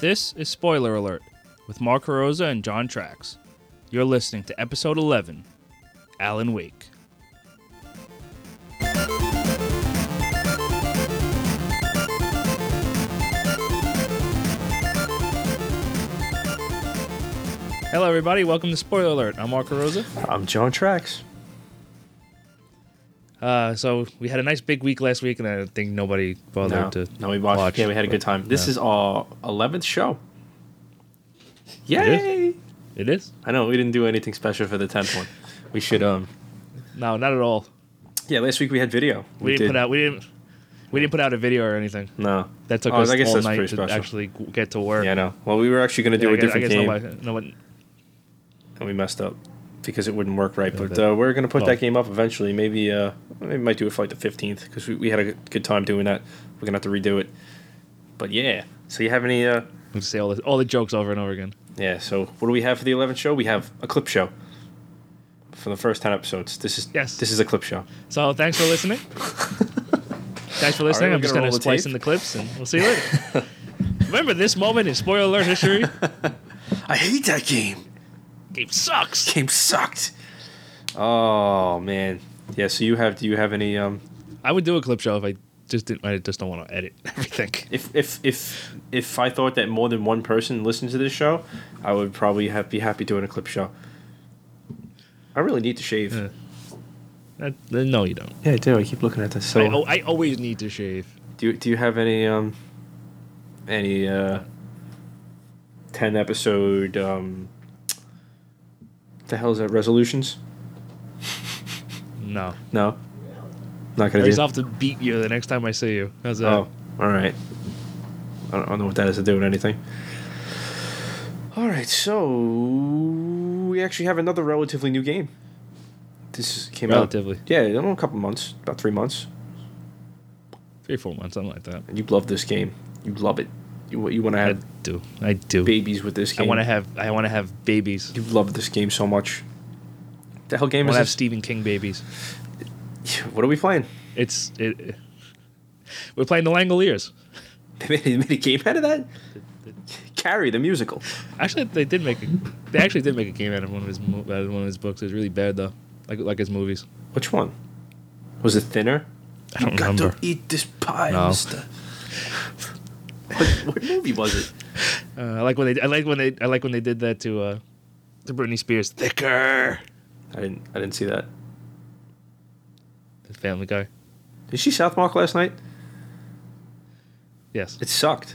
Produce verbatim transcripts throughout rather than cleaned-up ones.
This is Spoiler Alert with Mark Carosa and John Trax. You're listening to episode eleven, Alan Wake. Hello, everybody. Welcome to Spoiler Alert. I'm Mark Carosa. I'm John Trax. Uh, so we had a nice big week last week, and I think nobody bothered No, to no, we watched. watch. Yeah, we had a good time. This Yeah. is our eleventh show. It Yay! It is? I know we didn't do anything special for the tenth one. We should. Um. No, not at all. Yeah, last week we had video. We, didn't did. put out. We didn't. We didn't put out a video or anything. No. That took Oh, us I guess all that's night to pretty special. actually get to work. Yeah, no. Well, we were actually going to do Yeah, I a guess- different I guess game, nobody, no one, and we messed up because it wouldn't work right. Yeah, But that- uh, we're going to put well. that game up eventually. Maybe. Uh. Maybe we might do it for like the fifteenth because we, we had a good time doing that. We're gonna have to redo it. But yeah. So you have any? Uh. we say all the all the jokes over and over again. Yeah. So what do we have for the eleventh show? We have a clip show. For the first ten episodes, this is Yes. this is a clip show. So thanks for listening. Thanks for listening. All right, I'm we're just gonna gonna roll the splice tape. in the clips, and we'll see you later. Remember this moment in Spoiler Alert history? I hate that game. Game sucks. Game sucked. Oh man. Yeah. So you have? Do you have any? Um. I would do a clip show if I just didn't. I just don't want to edit everything. If if if if I thought that more than one person listened to this show, I would probably have, be happy doing a clip show. I really need to shave. Yeah. That, then no, you don't. Yeah, I do. I keep looking at this. So I, oh, I always need to shave. do you, do you have any um any uh ten episode um the hell is that resolutions? No. No. Not gonna I be. just have to beat you the next time I see you. How's that? Oh, all right. I don't, I don't know what that has to do with anything. All right, so we actually have another relatively new game. This came Relatively. out. Yeah, I don't know, a couple months, about three months. Three, four months, something like that. And you love this game. You love it. You you want to I have do. I do. babies with this I game. want to have. I want to have babies. You love this game so much. The hell I game want is to have this? Stephen King babies. What are we playing? It's it. it- we're playing the Langoliers. They made, they made a game out of that. Carrie the musical. Actually, they did make. A, they actually did make a game out of one of his mo- out of one of his books. It was really bad though, like like his movies. Which one? Was it thinner? I don't you got remember. to eat this pie, No. mister. What, what movie was it? Uh, I like when they. I like when they. I like when they did that to uh, to Britney Spears. Thicker. I didn't. I didn't see that. The Family Guy. Did you see South Park last night? Yes, It sucked.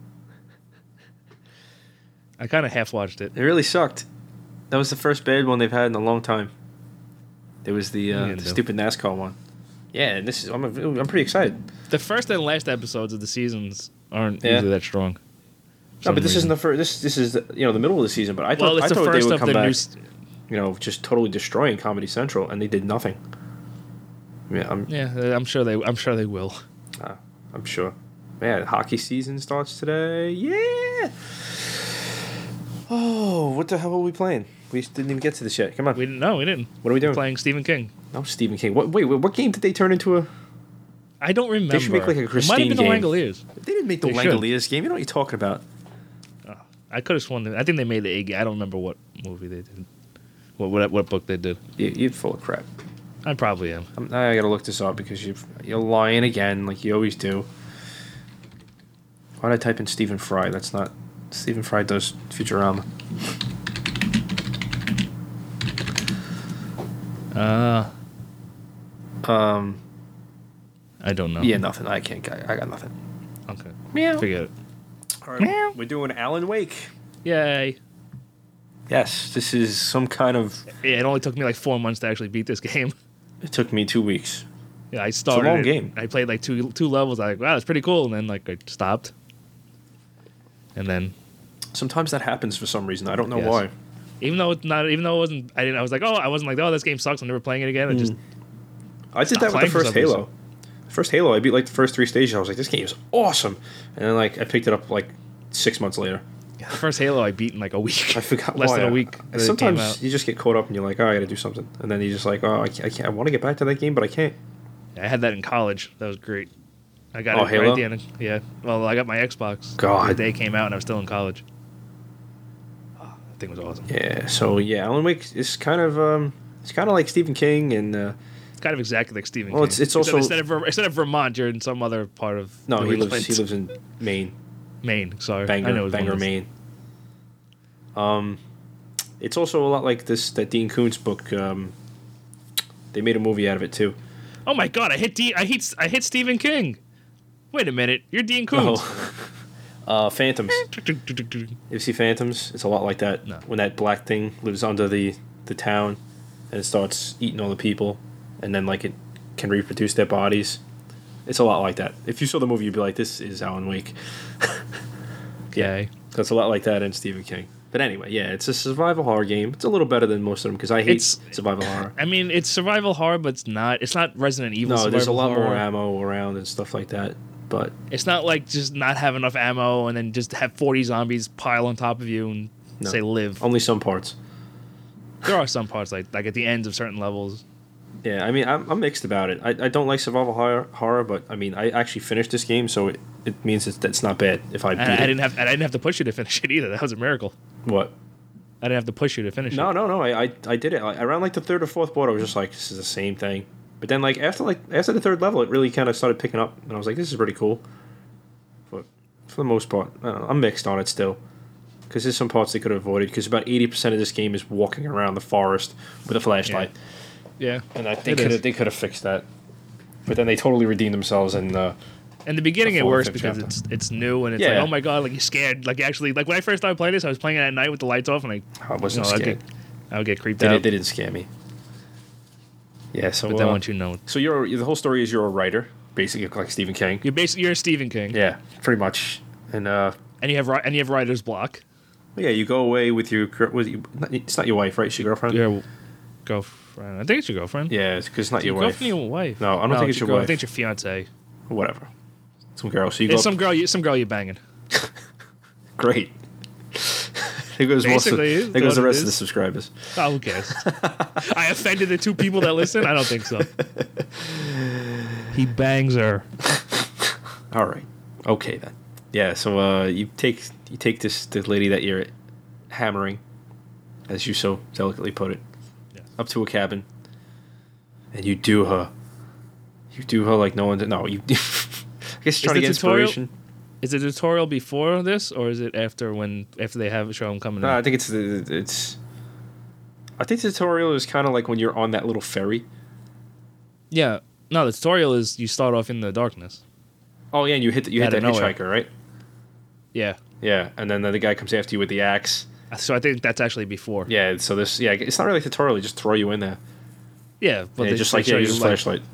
I kind of half watched it. It really sucked. That was the first bad one they've had in a long time. There was the, What are uh, you the gonna do? stupid NASCAR one. Yeah, and this is. I'm. I'm pretty excited. The first and last episodes of the seasons aren't Yeah. usually that strong. No, but this isn't the first. This this is the, you know the middle of the season. But I thought Well, it's I the thought they first would of come the back. new. s- You know, just totally destroying Comedy Central, and they did nothing. Yeah, I'm. Yeah, I'm sure they. I'm sure they will. Uh, I'm sure. Man, hockey season starts today. Yeah. Oh, what the hell are we playing? We didn't even get to this yet. Come on. We didn't. No, we didn't. What are we We're doing? playing Stephen King. No, Stephen King. What? Wait, wait, what game did they turn into a? I don't remember. should make like a It might have Christine been game. the Langoliers. They didn't make the They should. Langoliers game. You know what you're talking about? Oh, I could have sworn. That, I think they made the A game. I don't remember what movie they did. What what, what book they did. You, you're full of crap. I probably am. I'm, I gotta look this up because you you're lying again, like you always do. Why did I type in Stephen Fry? That's not. Stephen Fry does Futurama. Uh, Um. I don't know. Yeah, nothing. I can't. I, I got nothing. Okay. Meow. Forget it. All right, we're doing Alan Wake. Yay. Yes, this is some kind of. Yeah, it only took me like four months to actually beat this game. It took me two weeks. Yeah, I started. long it, game. I played like two two levels. I like, wow, that's pretty cool. And then like I stopped. And then Sometimes that happens for some reason. I don't know Yes. why. even though it's not, even though it wasn't, I didn't. I was like, oh, I wasn't like, oh, this game sucks. I'm never playing it again. I just I did Stop that with playing the for first some reason. Halo. First Halo, I beat like the first three stages. I was like, this game is awesome. And then like I picked it up like six months later. the first Halo I beat in like a week. I forgot Less why. than a I- week. that it came Sometimes out. you just get caught up and you're like, oh, I got to do something, and then you're just like, oh, I can't. I, can't. I want to get back to that game, but I can't. I had that in college. That was great. I got Oh, it right Halo? at the end. Of, yeah. Well, I got my Xbox. God. The day it came out, and I was still in college. Oh, that thing was awesome. Yeah. So yeah, Alan Wake is kind of um, it's kind of like Stephen King, and uh, It's kind of exactly like Stephen Well, King. it's- it's Except also- instead of Ver- instead of Vermont, you're in some other part of no, New he lives England. he lives in Maine, Maine. Sorry, I know Bangor, it was one Bangor, of those- Maine. Um, it's also a lot like this that Dean Koontz book. Um, they made a movie out of it too. Oh my God! I hit D- I hit I hit Stephen King. Wait a minute, you're Dean Koontz. Oh. Uh, Phantoms. You see Phantoms? It's a lot like that. No. When that black thing lives under the, the town and it starts eating all the people and then like it can reproduce their bodies. It's a lot like that. If you saw the movie, you'd be like, this is Alan Wake. Okay. So it's a lot like that in Stephen King. But anyway, yeah, it's a survival horror game. It's a little better than most of them because I hate It's- survival horror. I mean, it's survival horror, but it's not. It's not Resident Evil. No, there's a survival lot horror. more ammo around and stuff like that. But It's not like just not have enough ammo and then just have forty zombies pile on top of you and No. say live. only some parts. There are some parts like like at the ends of certain levels. Yeah, I mean, I'm, I'm mixed about it. I, I don't like survival horror, horror, but I mean, I actually finished this game, so it, it means it's, it's not bad if I beat And I it. didn't have and I didn't have to push you to finish it either. That was a miracle. What? I didn't have to push you to finish No, it. no, no. I, I, I did it. I, around like the third or fourth board, I was just like, this is the same thing. But then, like after like after the third level, it really kind of started picking up, and I was like, this is pretty cool. But for the most part, I don't know, I'm mixed on it still, because there's some parts they could have avoided. Because about eighty percent of this game is walking around the forest with a flashlight, Yeah. and I, they It could is. have they could have fixed that. But then they totally redeemed themselves, and uh, In the beginning, The it fourth, works fifth because chapter. it's it's new and it's Yeah. like, oh my God, like you're scared. Like actually, like when I first started playing this, I was playing it at night with the lights off, and I, I wasn't you know, I'd scared. get, I would get creeped They, out. did- they didn't scare me. Yeah, so but then uh, once you know, so you're the whole story is you're a writer, basically like Stephen King. you're basically you're a Stephen King, Yeah, pretty much. And uh, and you have ri- and you have writer's block. yeah, you go away with your gir- with you, not- it's not your wife, right? It's your girlfriend. Your girlfriend. I think it's your girlfriend. Yeah, it's because it's not your your wife. girlfriend, your wife. No, I don't think it's your girl- I wife. think it's your fiance. Whatever. Some girl. So you go. It's some girl. You, some girl you banging. Great. there goes most of, Basically, there goes the what it rest of the is. subscribers. Oh, who cares? I offended the two people that listen. I don't think so. He bangs her. All right. Okay then. Yeah. So uh, you take you take this this lady that you're hammering, as you so delicately put it, Yeah. up to a cabin, and you do her. You do her like no one. No, you. I guess trying to the get tutorial- inspiration. Is the tutorial before this, or is it after when after they have a show them coming? No, in? I think it's the it's. I think the tutorial is kind of like when you're on that little ferry. Yeah. No, the tutorial is you start off in the darkness. Oh yeah, and you hit the, you hit Out that of nowhere. hitchhiker, right? Yeah. Yeah, and then the other guy comes after you with the axe. So I think that's actually before. Yeah, so this yeah, it's not really a tutorial. They just throw you in there. Yeah, but Yeah, they just they like show yeah, you, use a like- flashlight.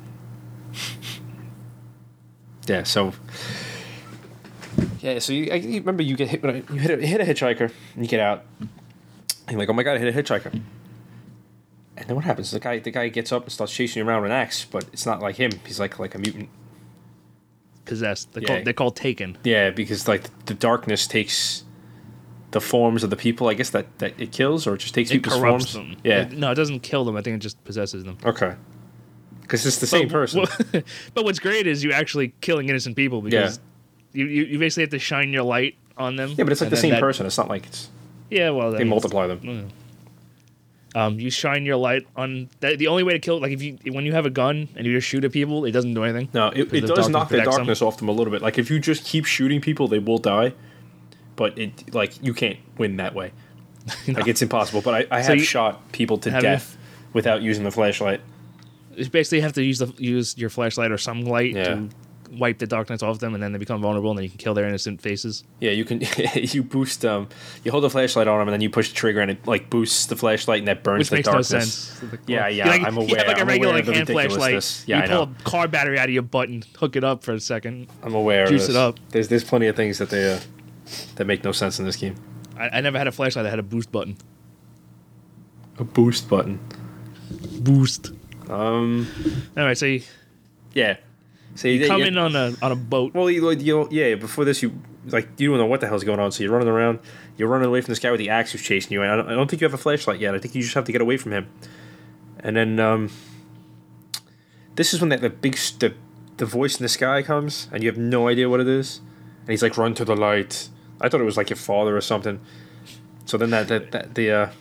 Yeah, so. Yeah, so you, I, you remember you get hit when I- you hit a, hit a hitchhiker and you get out. And you're like, oh my god, I hit a hitchhiker. And then what happens? The guy the guy gets up and starts chasing you around with an axe, but it's not like him. He's like like a mutant. possessed. They're Yeah. called they're called taken. Yeah, because like the darkness takes the forms of the people. I guess that, that it kills or it just takes It people's corrupts forms. them. Yeah. It- no, it doesn't kill them. I think it just possesses them. Okay. Because it's the same But- person. well- but what's great is you actually killing innocent people because you, you, you basically have to shine your light on them. yeah, but it's like and the then same that- person. It's not like it's Yeah, well, that they means- multiply them. Um, you shine your light on that. The only way to kill, like if you when you have a gun and you just shoot at people, it doesn't do anything. No, it, Because it the does darkness knock the protects them. darkness off them a little bit. Like if you just keep shooting people, they will die. But it like you can't win that way. Like it's impossible. But I, I So have you- shot people to Have you? death without using the flashlight. You basically have to use the use your flashlight or some light Yeah. to wipe the darkness off them, and then they become vulnerable, and then you can kill their innocent faces. Yeah, you can you boost um you hold the flashlight on them and then you push the trigger and it like boosts the flashlight and that burns Which the makes darkness. no sense. Yeah, yeah, You like- I'm You aware. have like a I'm regular aware like of the hand flashlight. ridiculousness. Yeah, you I pull know. a car battery out of your butt and hook it up for a second. I'm aware. Juice of it this. up. There's there's plenty of things that they uh, that make no sense in this game. I, I never had a flashlight that had a boost button. A boost button. Boost. Um. All right, so you Yeah. So you, come you- in on a on a boat. Well, you, you yeah. Before this, you like you don't know what the hell's going on. So you're running around. You're running away from this guy with the axe who's chasing you. And I don't, I don't think you have a flashlight yet. I think you just have to get away from him. And then um, this is when that the big s- the the voice in the sky comes, and you have no idea what it is, and he's like, "Run to the light." I thought it was like your father or something. So then that that, that the uh,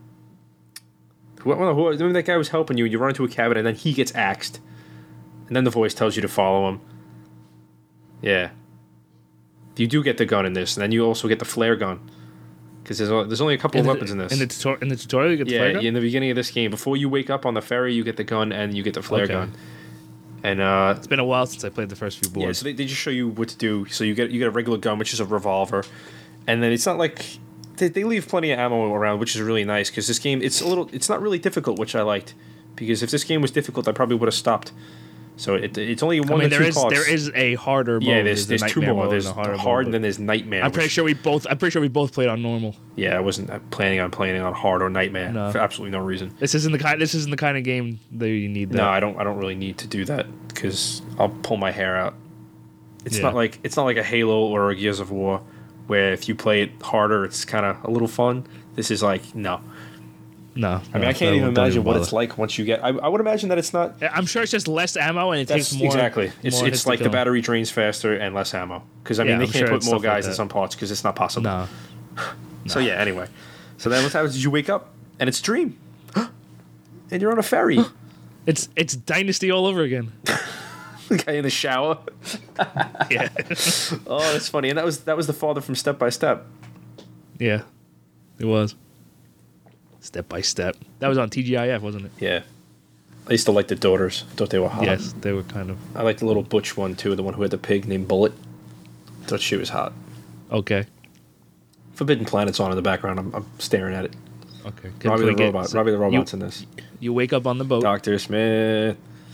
who, who, who that guy was helping you. You run into a cabin, and then he gets axed, and then the voice tells you to follow him. Yeah. You do get the gun in this, and then you also get the flare gun. Because there's, there's only a couple in of the, weapons in this. In the, tutor- in the tutorial, you get the yeah, flare gun? in the beginning of this game. Before you wake up on the ferry, you get the gun, and you get the flare Okay. gun. And uh, It's been a while since I played the first few boards. yeah, so they, they just show you what to do. So you get you get a regular gun, which is a revolver, and then it's not like they, they leave plenty of ammo around, which is really nice. Because this game, it's a little, it's not really difficult, which I liked. Because if this game was difficult, I probably would have stopped. So it, it's only one I mean, or there two is parts. there is a harder mode. yeah, there's the there's two nightmare more. mode There's and the a harder hard, mode, and then there's nightmare. I'm pretty which- sure we both. I'm pretty sure we both played on normal. Yeah, I wasn't uh, planning on playing on hard or nightmare No. for absolutely no reason. This isn't the kind. This isn't the kind of game that you need. That. No, I don't. I don't really need to do that because I'll pull my hair out. It's Yeah. not like it's not like a Halo or a Gears of War, where if you play it harder, it's kind of a little fun. This is like no. No, I mean, I can't even imagine what it's like once you get. I, I would imagine that it's not. I'm sure it's just less ammo and it That's takes more. exactly. It's more hits it's to like the kill. battery drains faster and less ammo. Because I mean, Yeah, they I'm can't sure put it's more stuff like guys in that. some parts because it's not possible. No, So yeah. Anyway, so then what happens is you wake up and it's a dream, and you're on a ferry. it's it's Dynasty all over again. The guy in the shower. Yeah, Oh, that's funny. And that was that was the father from Step by Step. yeah, it was. Step by step. That was on T G I F, wasn't it? Yeah. I used to like the daughters. I thought they were hot. Yes, they were kind of I liked the little butch one too, the one who had the pig named Bullet. I thought she was hot. okay. Forbidden Planet's on in the background. I'm, I'm staring at it. Okay. Robbie we the get- robot. so Robbie the robot's you, in this. You wake up on the boat. Doctor Smith.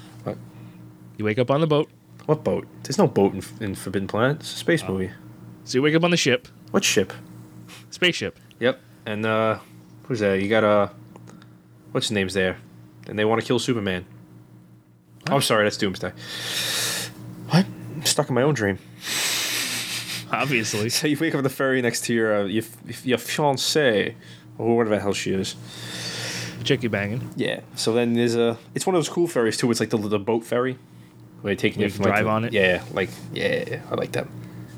You wake up on the boat. What boat? There's no boat in, in Forbidden Planet. It's a space Oh. movie. So you wake up on the ship, What ship? spaceship. Yep. And uh, who's that? You got uh, what's his name's there? And they want to kill Superman. Oh, I'm sorry, that's Doomsday. What? I'm stuck in my own dream. Obviously. So you wake up on the ferry next to your uh, your, your fiancée, or whatever the hell she is. Chicky banging. Yeah. So then there's a. It's one of those cool ferries too. It's like the the boat ferry, where they taking You you can from like drive the- on it? Yeah, like yeah, I like that.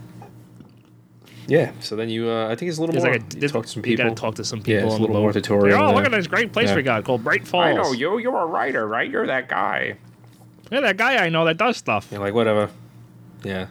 Yeah. So then you, uh, I think it's a little There's more. like a, you there's- talk to some you people. gotta talk to some people. Yeah, it's a on the little more boat. tutorial Oh, look there. at this great place Yeah. we got called Bright Falls. I know you. You're a writer, right? You're that guy. Yeah, that guy I know that does stuff. You're like whatever. Yeah.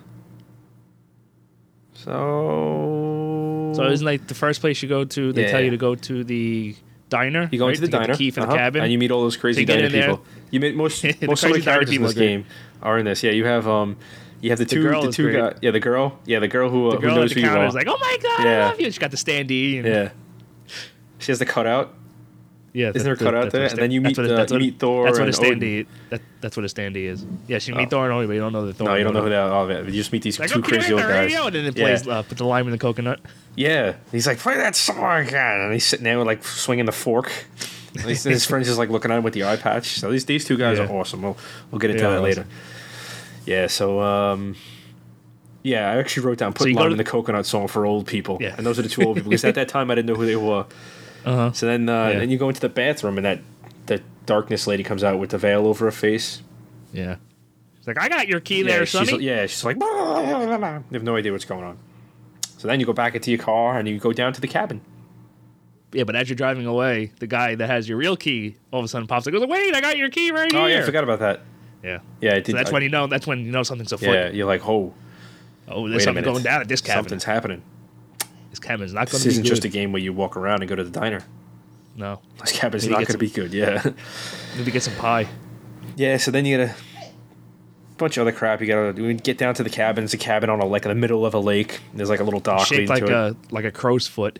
So. So isn't like the first place you go to? They Yeah. tell you to go to the diner. You go right, into the to get diner, the key for uh-huh, the cabin, and you meet all those crazy you get diner in there. people. You meet most The most of the crazy diner characters in people this are great. game are in this. Yeah, you have um, you have the two girl the is two great. guys. Yeah, the girl. Yeah, the girl who uh, the girl who at knows the who you counter are. is like, "Oh my god, Yeah. I love you." She got the standee. And, Yeah. She has the cutout. yeah. Isn't there a that's- cutout that's there? what a And then you stand- meet that's what a- the- that's you what- meet Thor That's what a and standee. That, that's what a standee is. Yeah, she meet Oh. Thor and Odin, but you don't know the Thor. No, you and don't know who Odin. they are. Oh, man. You just meet these Like, two okay, crazy old the guys. radio, and then it Yeah. plays uh, put the lime in the coconut. Yeah, he's like, play that song again, and he's sitting there with like swinging the fork. And he's- his friend's just like looking at him with the eye patch. So these these two guys Yeah. are awesome. We'll we'll get into They are that awesome. later. Yeah. So um, yeah, I actually wrote down put you go lime to- in the coconut song for old people. Yeah. And those are the two old people because at that time I didn't know who they were. Uh huh. So then uh, Yeah. then you go into the bathroom and that that darkness lady comes out with the veil over her face. Yeah. She's like, "I got your key Yeah, there, she's, Sonny." yeah, she's like, you have no idea what's going on. So then you go back into your car and you go down to the cabin. Yeah, but as you're driving away, the guy that has your real key all of a sudden pops up. Goes, "Wait, I got your key right Oh here." yeah, I forgot about that. Yeah. Yeah, I did. So that's I- when you know. That's when you know something's afoot. Yeah, you're like, oh, Oh, wait there's a something minute. going down at this cabin. Something's happening. This cabin's not going This to be isn't good. just a game where you walk around and go to the diner. No. This cabin's Maybe not get going to be good. Yeah. Maybe get some pie. Yeah. So then you got a bunch of other crap. You got to get down to the cabin. It's a cabin on a like in the middle of a lake. There's like a little dock Shaped leading like to it. a like a crow's foot.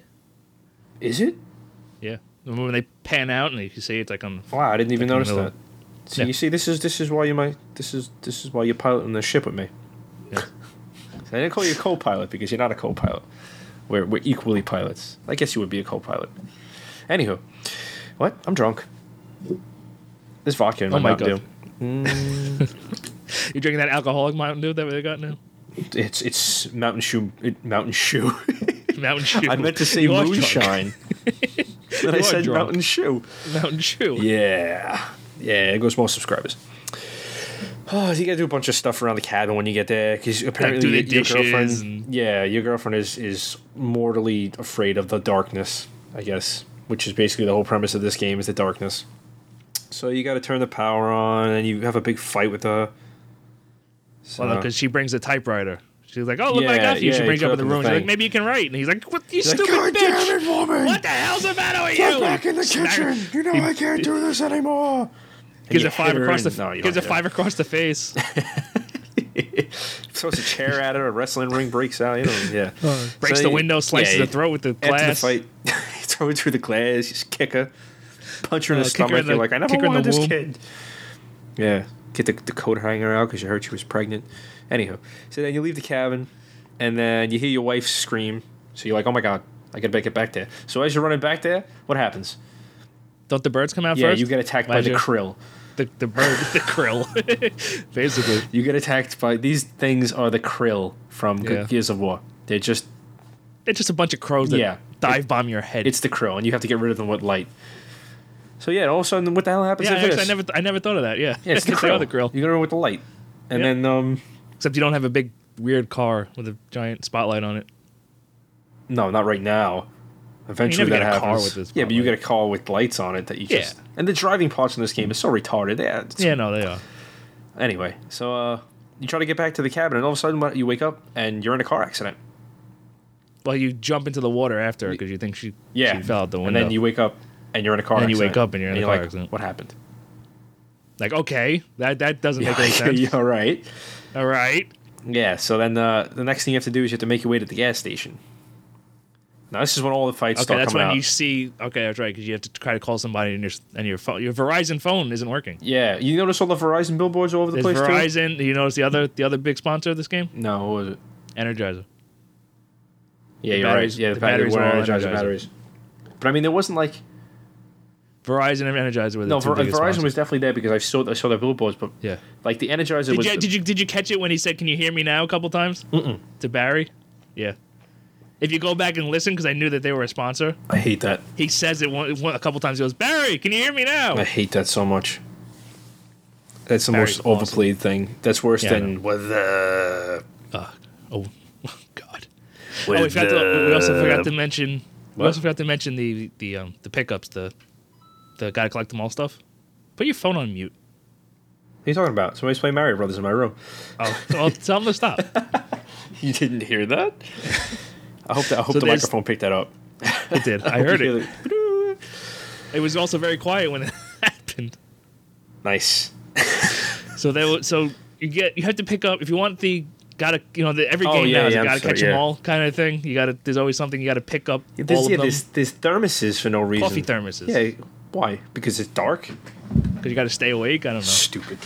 Is it? Yeah. Remember when they pan out and you can see it's like on. Wow, I didn't even Like in notice the middle. that. So Yeah. you see, this is this is why you might this is this is why you're piloting the ship with me. Yeah. I didn't call you a co-pilot because you're not a co-pilot. We're we're equally pilots. I guess you would be a co-pilot. Anywho, what? I'm drunk. There's vodka in my Oh my Mountain God. Dew. You drinking that alcoholic Mountain Dew that they got now? It's it's Mountain Shoe. It, Mountain Shoe. Mountain Shoe. I meant to say You are drunk. moonshine. Then I You are said drunk. Mountain Shoe. Mountain Shoe. Yeah, yeah. It goes more subscribers. Oh, you gotta do a bunch of stuff around the cabin when you get there because apparently do the your, your dishes girlfriend, and- yeah, your girlfriend is is mortally afraid of the darkness, I guess, which is basically the whole premise of this game is the darkness. So you got to turn the power on, and you have a big fight with her. So, Well, because she brings a typewriter. She's like, "Oh, look Yeah, what I got for you." yeah, she you brings put up up in the in the room. She's like, thing. "Maybe you can write." And he's like, "What? You He's like, stupid "God bitch! damn it, woman! What the hell's the matter with Get you?" back in the Smack- kitchen. You know he- I can't do this anymore. Gives you a five hit her across the and- no, you gives a don't hit her. five across the face. Throws a chair at her. A wrestling ring breaks out. You know, yeah. Breaks So the you- window, slices yeah, the throat with the glass. After the fight, you throw her through the glass. Just kick her, punch her in Uh, the kick her stomach. in You're the- like, I never kick her in the wanted this womb. kid. Yeah, get the, the coat hanger out because you heard she was pregnant. Anyhow, so then you leave the cabin, and then you hear your wife scream. So you're like, oh my god, I gotta make it back there. So as you're running back there, what happens? Don't the birds come out Yeah, first? you get attacked by Why'd the you- krill. the the bird, the krill, basically. You get attacked by these things are the krill from Ge- Yeah. Gears of War. They're just It's just a bunch of crows that Yeah. dive bomb your head. it's the krill, and you have to get rid of them with light. So yeah, all of a sudden, what the hell happens yeah, to actually, this? I never I never thought of that. Yeah, yeah, it's the They are krill. the krill. You go with the light, and Yeah. then um, Except you don't have a big weird car with a giant spotlight on it. no, not right now. Eventually, never that get a car happens. with this yeah, but you spotlight. get a car with lights on it that you Yeah. just. And the driving parts in this game is so retarded. Yeah. it's- Yeah, no, they are. Anyway, so uh, you try to get back to the cabin, and all of a sudden, what- you wake up and you're in a car accident. Well, you jump into the water after because you think she Yeah, she fell out the window. and then you wake up and you're in a car And then you accident. wake up and you're in a car like, accident. What happened? like, okay, that that doesn't make any Yeah, sense. yeah, all right. All right. Yeah, so then uh, the next thing you have to do is you have to make your way to the gas station. Now this is when all the fights Okay, start that's coming when out. you see. Okay, that's right, because you have to try to call somebody, and your and your phone, your Verizon phone isn't working. Yeah, you notice all the Verizon billboards all over the There's place too? Verizon. You notice the other the other big sponsor of this game, No, what was it? Energizer. Yeah, The you're batteries- right. Yeah, the, the batteries batteries were are all Energizer, Energizer. batteries. But I mean, there wasn't like Verizon and Energizer were the no. two Ver- biggest Verizon sponsors. was definitely there because I saw I saw their billboards, but Yeah. like the Energizer Did was. you, the- did you did you catch it when he said, "Can you hear me now?" a couple times Mm-mm. to Barry? Yeah. If you go back and listen, because I knew that they were a sponsor, I hate that. he says it one, one, a couple times. He goes, "Barry, can you hear me now?" I hate that so much. That's the Barry's most awesome. overplayed thing. That's worse Yeah, I than with the. Uh, oh, God. With Oh, we, forgot to, we also the- forgot to mention. We What? also forgot to mention the the um the pickups, the the gotta collect them all stuff. Put your phone on mute. What are you talking about? Somebody's playing Mario Brothers in my room. Oh, well, tell them to stop. You didn't hear that? I hope that I hope So the there's- microphone picked that up. It did. I heard You it. hear it. It was also very quiet when it happened. Nice. So they were, so you get you have to pick up if you want the gotta you know the every Oh, game yeah, now is yeah, a I'm gotta sorry, catch them yeah. all kind of thing. You gotta there's always something you gotta pick up Yeah, there's, all of yeah, them. there's, there's thermoses for no reason. Coffee thermoses. Yeah, why? Because it's dark? Because you gotta stay awake. I don't know. Stupid.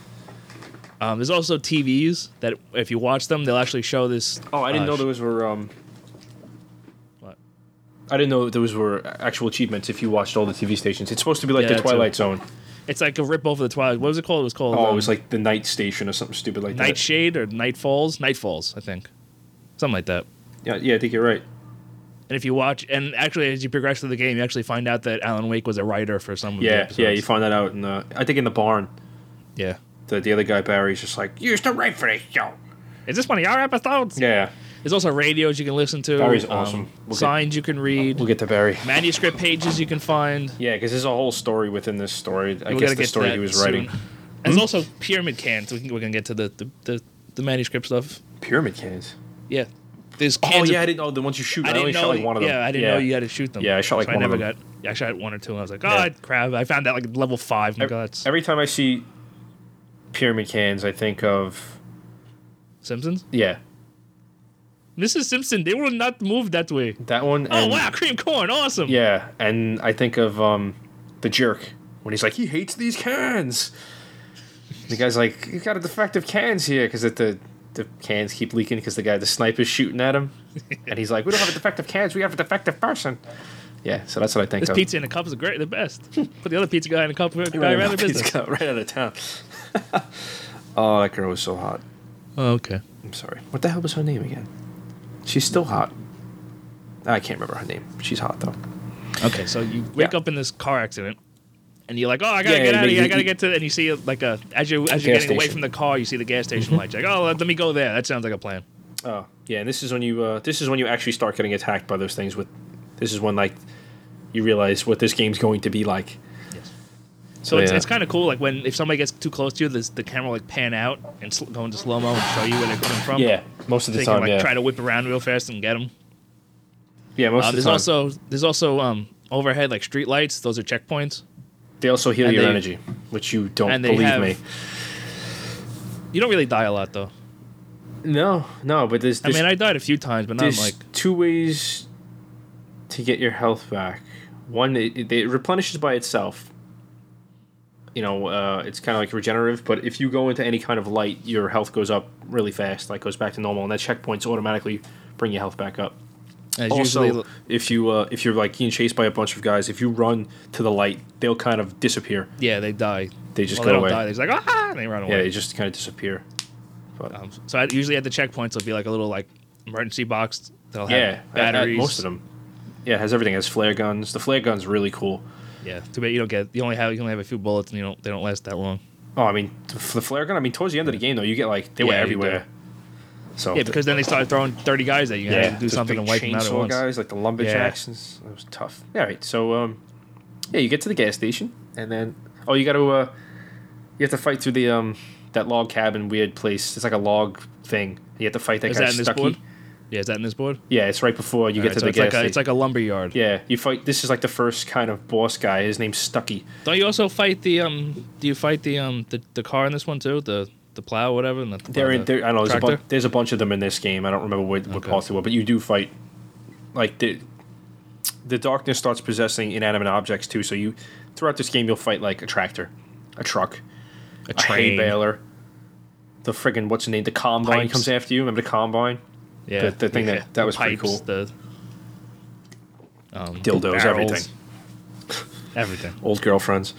Um, there's also T Vs that if you watch them, they'll actually show this. Oh, I didn't uh, know those were. Um, What? I didn't know those were actual achievements if you watched all the T V stations. It's supposed to be like Yeah, the that's Twilight a- Zone. It's like a rip off of the Twilight. What was it called? It was called. Oh, um, it was like the Night Station or something stupid like that. Nightshade or Night Falls. Night Falls, I think. Something like that. Yeah, yeah, I think you're right. And if you watch, and actually as you progress through the game, you actually find out that Alan Wake was a writer for some of the Yeah, episodes. yeah, you find that out in the. I think in the barn. Yeah. The the other guy Barry's just like, you used to write for this show. Is this one of your episodes? Yeah, There's also radios you can listen to. Barry's um, awesome. We'll get- signs you can read. we'll get to Barry. Manuscript pages you can find. Yeah, because there's a whole story within this story. I We're guess gonna the get to story that he was soon. writing. And There's also pyramid cans. We can, we're going to get to the, the, the, the manuscript stuff. Pyramid cans. Yeah. There's Oh cans yeah, of- I didn't know the ones you shoot. I, I only didn't shot know. like one of them. Yeah, I didn't know you had to shoot them. Yeah, I shot like So one I of never them. got. Yeah, I shot one or two. And I was like, oh, Yeah. crap! I found that like level five. My God, that's Every time I see pyramid cans, I think of Simpsons. yeah Missus Simpson. They will not move that way. that one. Oh and, wow, cream corn, awesome. Yeah, and I think of um the jerk when he's like he hates these cans. The guy's like, you got a defective cans here because the the cans keep leaking because the guy the sniper's shooting at him, and he's like, we don't have a defective cans, we have a defective person. Yeah, so that's what I think This of. pizza in a cup is great, the best. Put the other pizza guy in a cup. Guy Right, right out of he's business. got- right out of town. Oh, that girl was so hot. Oh, okay. I'm sorry. What the hell was her name again? She's still hot. I can't remember her name. She's hot though. Okay, so you wake Yeah. up in this car accident, and you're like, oh, I gotta Yeah, get you out of make- here. I you- gotta get to. And you see like a as you as The you're gas getting away station. from the car, you see the gas station lights. Like, oh, let me go there. That sounds like a plan. Oh, yeah, and this is when you uh, this is when you actually start getting attacked by those things. With this is when like you realize what this game's going to be like. Yes. So Oh, it's, yeah. it's kind of cool. Like when if somebody gets too close to you, this, the camera will, like pan out and sl- go into slow mo and show you where they're coming from. Yeah, most of So the you time, can like yeah, try to whip around real fast and get them. yeah, most Uh, of the there's time. also there's also um, overhead like street lights. Those are checkpoints. They also heal and your they- energy, which you don't and they believe have- me. You don't really die a lot though. No, no, but there's, I there's mean, I died a few times, but not there's like two ways to get your health back. One, it, it, it replenishes by itself. You know, uh, it's kind of like regenerative, but if you go into any kind of light, your health goes up really fast, like goes back to normal, and that checkpoints automatically bring your health back up. it's Also, usually if you uh, if you're like being chased by a bunch of guys, if you run to the light, they'll kind of disappear. yeah they die. They just Well, go they don't away. die. They're just like ah, and they run Yeah, away. they just kind of disappear. But Um, so I, usually at the checkpoints, there'll be like a little like emergency box. They'll have yeah, at- at batteries. most of them. Yeah, it has everything. It has flare guns. The flare gun's really cool. Yeah, too bad you don't get. You only have you only have a few bullets, and you don't. They don't last that long. Oh, I mean, the flare gun. I mean, towards the end of the game, though, you get like they were Yeah, you everywhere. So Yeah, because then they started throwing thirty guys at you. You yeah, had to do those something big to wipe them out at chainsaw once. guys like the lumberjacks. and s- It was tough. Yeah, right. So um, yeah, you get to the gas station, and then oh, you got to uh, you have to fight through the um that log cabin weird place. It's like a log thing. You have to fight that Is guy that in this Stucky. board? Yeah, is that in this board? Yeah, it's right before you get Alright, to so the it's gas like a, station. it's like a lumber yard. yeah, you fight. This is like the first kind of boss guy. His name's Stucky. Don't you also fight the um? Do you fight the um the, the car in this one too? The the plow or whatever. And the, They're in. the There, I don't know. There's a, tractor? bunch, there's a bunch of them in this game. I don't remember what, what Okay. parts they were, but you do fight. Like the the darkness starts possessing inanimate objects too. So you throughout this game you'll fight like a tractor, a truck, a a hay train. baler, the friggin' what's the name? The combine Pipes. comes after you. Remember the combine? Yeah, the- the thing yeah. that- that was pretty Pipes, cool. The um, Dildos, barrels, everything. everything. Old girlfriends.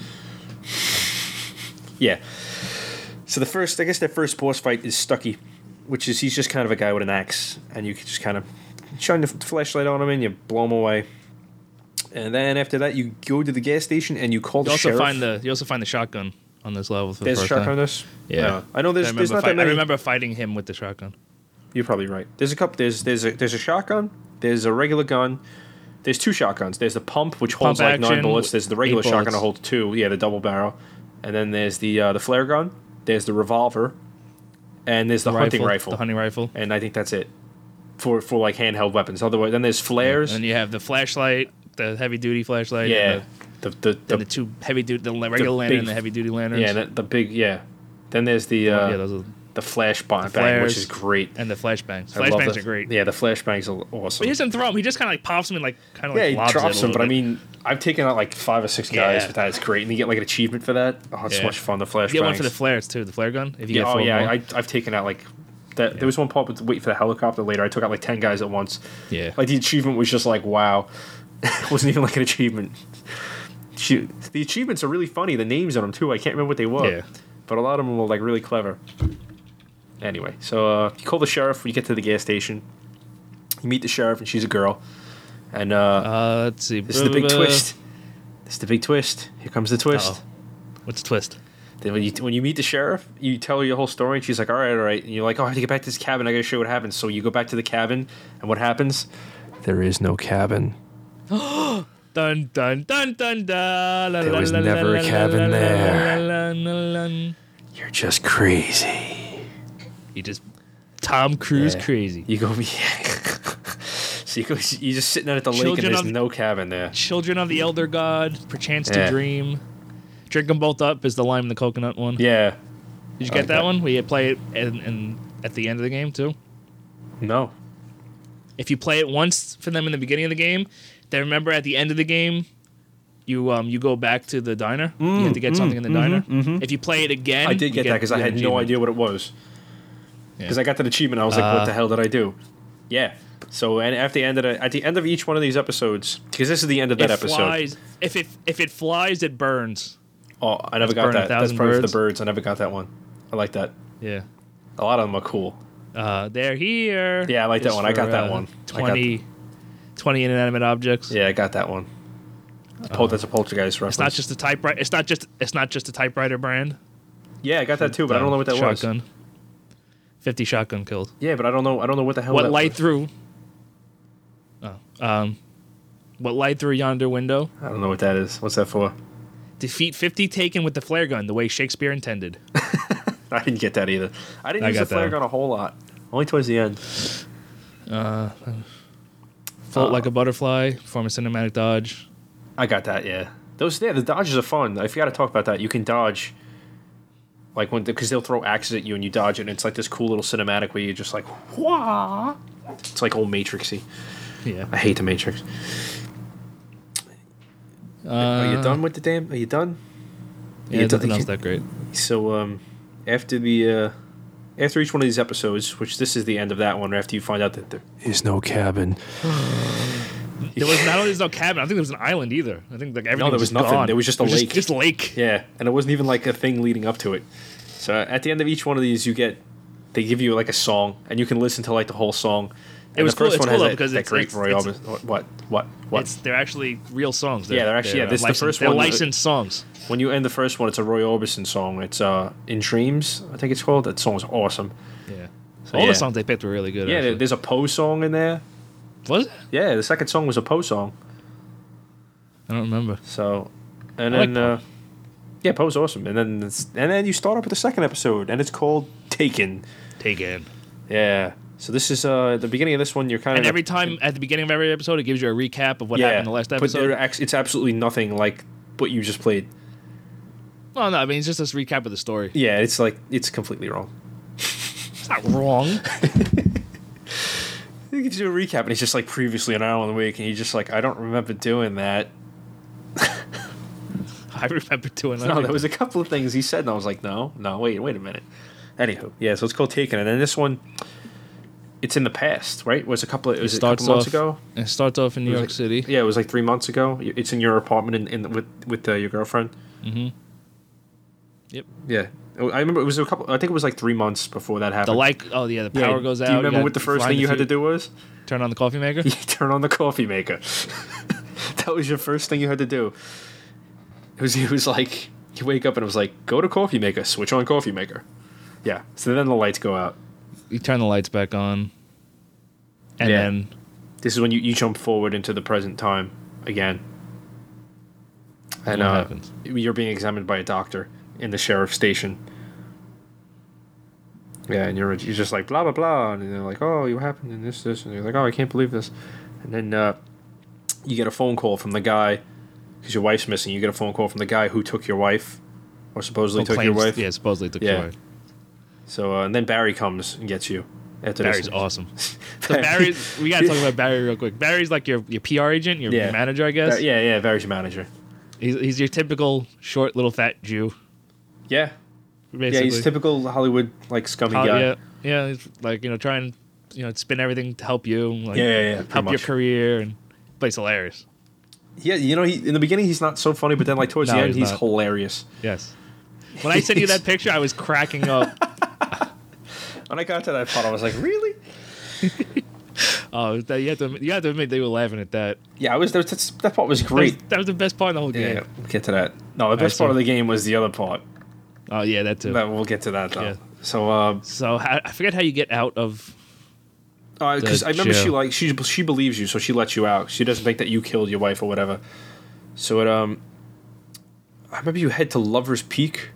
Yeah. So the first, I guess, their first boss fight is Stucky, which is he's just kind of a guy with an axe, and you can just kind of shine the flashlight on him and you blow him away. And then after that, you go to the gas station and you call You the also sheriff. find the you also find the shotgun on this level for the There's a first shotgun on time. this. Yeah. Uh, I know there's I there's remember, not fight, that many. I remember fighting him with the shotgun. You're probably right. There's a couple. There's there's a there's a shotgun. There's a regular gun. There's two shotguns. There's the pump, which holds Pump like nine action, bullets. There's the regular eight shotgun bullets. that holds two. Yeah, the double barrel. And then there's the uh, the flare gun. There's the revolver. And there's the, hunting rifle. The hunting rifle. And I think that's it for for like handheld weapons. Otherwise, then there's flares. And then you have the flashlight, the heavy duty flashlight. yeah, And the the the, the, then the two heavy duty, the regular lantern big- and the heavy duty lanterns. yeah the, the big yeah. Then there's the uh, yeah, those are, the flash bang, the bang, which flares. is great. and the flashbangs. I love Flashbangs the- are great. Yeah, the flashbangs are But awesome. he doesn't throw them. He just kind of like pops them and like kind of Yeah, like he lobs it a drops them, little but I bit. mean, I've taken out like five or six guys Yeah. with that. It's great, and you get like an achievement for that. Oh, it's so Yeah. much fun. The flashbangs. You get one for the flares too. The flare gun. If you yeah, get oh four yeah, more. I, I've taken out like that. There was one part with wait for the helicopter later. I took out like ten guys at once. yeah. Like the achievement was just like wow, it wasn't even like an achievement. Shoot, the achievements are really funny. The names on them too. I can't remember what they were. Yeah. But a lot of them were like really clever. Anyway, so uh, you call the sheriff when you get to the gas station. You meet the sheriff, and she's a girl. And uh, Uh, let's see. this is the big Uh, twist. This is the big twist. Here comes the twist. Uh-oh. What's the twist? Then when you when you meet the sheriff, you tell her your whole story, and she's like, "All right, all right." And you're like, "Oh, I have to get back to this cabin. I gotta show you what happens." So you go back to the cabin, and what happens? There is no cabin. Dun dun dun dun dun. There was never a cabin there. You're just crazy. You just Tom Cruise Yeah. crazy. You go, yeah. So you go, you're just sitting out at the lake, Children and there's of- no cabin there. Children of the Elder God, perchance Yeah. to dream. Drink them both up is the lime and the coconut one. Yeah. Did you I get like that that. one? We play it in, in, at the end of the game too. No. If you play it once for them in the beginning of the game, then remember at the end of the game, you um you go back to the diner. you have to get something in the diner. If you play it again, I did you get that because I you had get an no achievement. idea what it was. Yeah. Because I got that achievement, I was like, Uh, "What the hell did I do?" Yeah. So and at the end of the, at the end of each one of these episodes, because this is the end of that It episode. flies. If it if it flies, it burns. Oh, I never Let's got burn a that. That's thousand probably for the birds. birds. I never got that one. I like that. Yeah. A lot of them are cool. Uh, they're here. Yeah, I like that is one. I got for, that uh, one. I got- twenty, twenty inanimate objects. Yeah, I got that one. Pol- that's a Poltergeist reference. It's not just a typewriter. It's not just. It's not just a typewriter brand. Yeah, I got that too, but I don't know what that shotgun. was. Fifty shotgun kills. Yeah, but I don't know. I don't know what the hell. What that light was. through? Oh, um, what light through yonder window? I don't know what that is. What's that for? Defeat fifty taken with the flare gun, the way Shakespeare intended. I didn't get that either. I didn't I use the got flare that. gun a whole lot. Only towards the end. Uh, float Uh, like a butterfly. Perform a cinematic dodge. I got that. Yeah, those. Yeah, the dodges are fun. I forgot to talk about that. You can dodge. Like when, because they'll throw axes at you and you dodge it, and it's like this cool little cinematic where you're just like, wah. It's like old Matrixy. Yeah. I hate the Matrix. Uh, Are you done with the damn? Are you done? Yeah, You done- nothing else that great. So um, after the uh, after each one of these episodes, which this is the end of that one, after you find out that there is no cabin. There was not only there's no cabin. I think there was an island either. I think like everything. No, there was just nothing. gone. There was just a It lake. Just, just lake. Yeah, and it wasn't even like a thing leading up to it. So at the end of each one of these, you get they give you like a song, and you can listen to like the whole song. And It was the first cool- it's one cool has though that, because that it's- great it's- Roy it's- Orbison. What? What? What? It's they're actually real songs. Yeah, they're actually- yeah, this is the licensed, first they're one that- licensed songs. When you end the first one, it's a Roy Orbison song. It's uh, "In Dreams," I think it's called. That song is awesome. Yeah. So, All yeah. the songs they picked were really good. Yeah, there- actually. there's a Poe song in there. Was it? Yeah, the second song was a Poe song. I don't remember. So, and I like then uh, yeah, Poe's awesome. And then it's, and then you start up with the second episode, and it's called Taken. Taken. Yeah. So this is uh, at the beginning of this one. You're kind And of every time at the beginning of every episode, it gives you a recap of what yeah, happened in the last but episode. there act- it's absolutely nothing like what you just played. Well, no, I mean it's just this recap of the story. Yeah, it's like it's completely wrong. It's not wrong. He gives you a recap, and he's just like previously an hour in the week, and you're just like, I don't remember doing that. I remember doing that. No, there was a couple of things he said, and I was like, no, no, wait, wait a minute. Anywho, yeah, so it's called Taken, and then this one, it's in the past, right? It was a couple of, it was a couple months off, ago. It starts off in New It was York like- City. Yeah, it was like three months ago. It's in your apartment in, in with with uh, your girlfriend. Mm-hmm. Yep. Yeah, I remember it was a couple. I think it was like three months before that The happened. light. Oh yeah, the Yeah, power goes out. Do you remember gotta what the first find thing the you had to fuse- do was? Turn on the coffee maker. You turn on the coffee maker. That was your first thing you had to do. It was it was like you wake up and it was like go to coffee maker, switch on coffee maker. Yeah. So then the lights go out. You turn the lights back on, and Yeah. then This is when you, you jump forward into the present time again. And What uh, happens? you're being examined by a doctor in the sheriff's station. Yeah, and you're you're just like blah blah blah, and they're like, oh, you happened in this this, and you're like, oh, I can't believe this, and then uh, you get a phone call from the guy because your wife's missing. You get a phone call from the guy who took your wife, or supposedly oh, took your claims- wife. Yeah, supposedly took Yeah. your wife. So uh, and then Barry comes and gets you. After Barry's this. awesome. So Barry, we gotta talk about Barry real quick. Barry's like your your P R agent, your Yeah. manager, I guess. Bar- yeah, yeah, Barry's your manager. He's he's your typical short little fat Jew. Yeah, Basically. yeah, he's typical Hollywood like scummy Uh, guy. yeah, yeah. He's like you know trying you know spin everything to help you. Like, Yeah, yeah, yeah, pretty help your much. career, and but he's hilarious. Yeah, you know, he in the beginning he's not so funny, but then like towards No, the end he's he's not. hilarious. Yes. When I sent you that picture, I was cracking up. When I got to that part, I was like, really? Oh, that, you have to you have to admit they were laughing at that. Yeah, I was. That, was, that part was That was, great. that was the best part of the whole Yeah, game. yeah, we'll get to that. No, the best see. part of the game was the other part. Oh yeah, that too. That we'll get to that though. Yeah. So, uh, So how, I forget how you get out of. because The I remember she jail. like she she believes you, so she lets you out. She doesn't think that you killed your wife or whatever. So it um, I remember you head to Lover's Peak.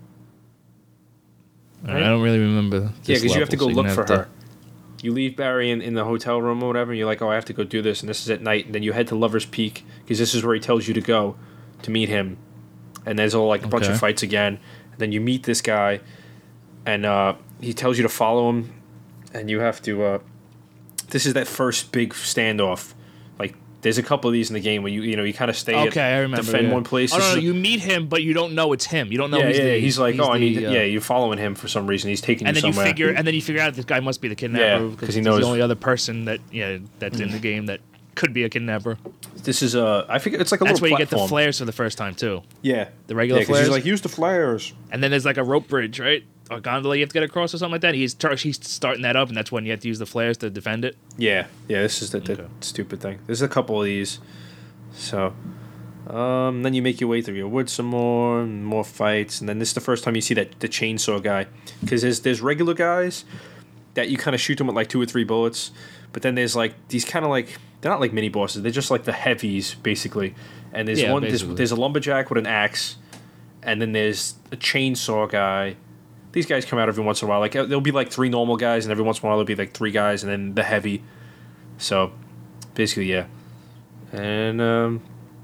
I don't really remember. Yeah, this because you have to go level, so look you're for gonna her. You leave Barry in, in the hotel room or whatever, and you're like, oh, I have to go do this, and this is at night. And then you head to Lover's Peak, because this is where he tells you to go to meet him. And there's all like a bunch of Okay. fights again. And then you meet this guy, and uh, he tells you to follow him, and you have to. Uh, this is that first big standoff. Like, there's a couple of these in the game where you you know you kind of stay. Okay, at, I remember. Defend yeah. one place. Oh This no, is no, a- you meet him, but you don't know it's him. You don't know. yeah, he's yeah. the, he's like, oh, I the, need. uh, yeah, you're following him for some reason. He's taking And you then somewhere. you figure, and then you figure out this guy must be the kidnapper Yeah, because 'cause he he's knows- the only other person that yeah that's in the game that could be a kidnapper. This is uh, I figure it's like a That's where little you get the platform. flares for the first time too. Yeah, The regular yeah, 'cause flares. he's like, use the flares. And then there's like a rope bridge, right? A gondola you have to get across or something like that. He's tar- he's starting that up, and that's when you have to use the flares to defend it. Yeah, yeah. This is the, the Okay. stupid thing. There's a couple of these, so Um, then you make your way through your woods some more, more fights, and then this is the first time you see that the chainsaw guy, because there's there's regular guys that you kind of shoot them with like two or three bullets, but then there's like these kind of like they're not like mini bosses, they're just like the heavies basically, and there's Yeah, one there's, basically. there's a lumberjack with an axe, and then there's a chainsaw guy. These guys come out every once in a while, like there'll be like three normal guys, and every once in a while there'll be like three guys, and then the heavy. So basically, yeah, and um.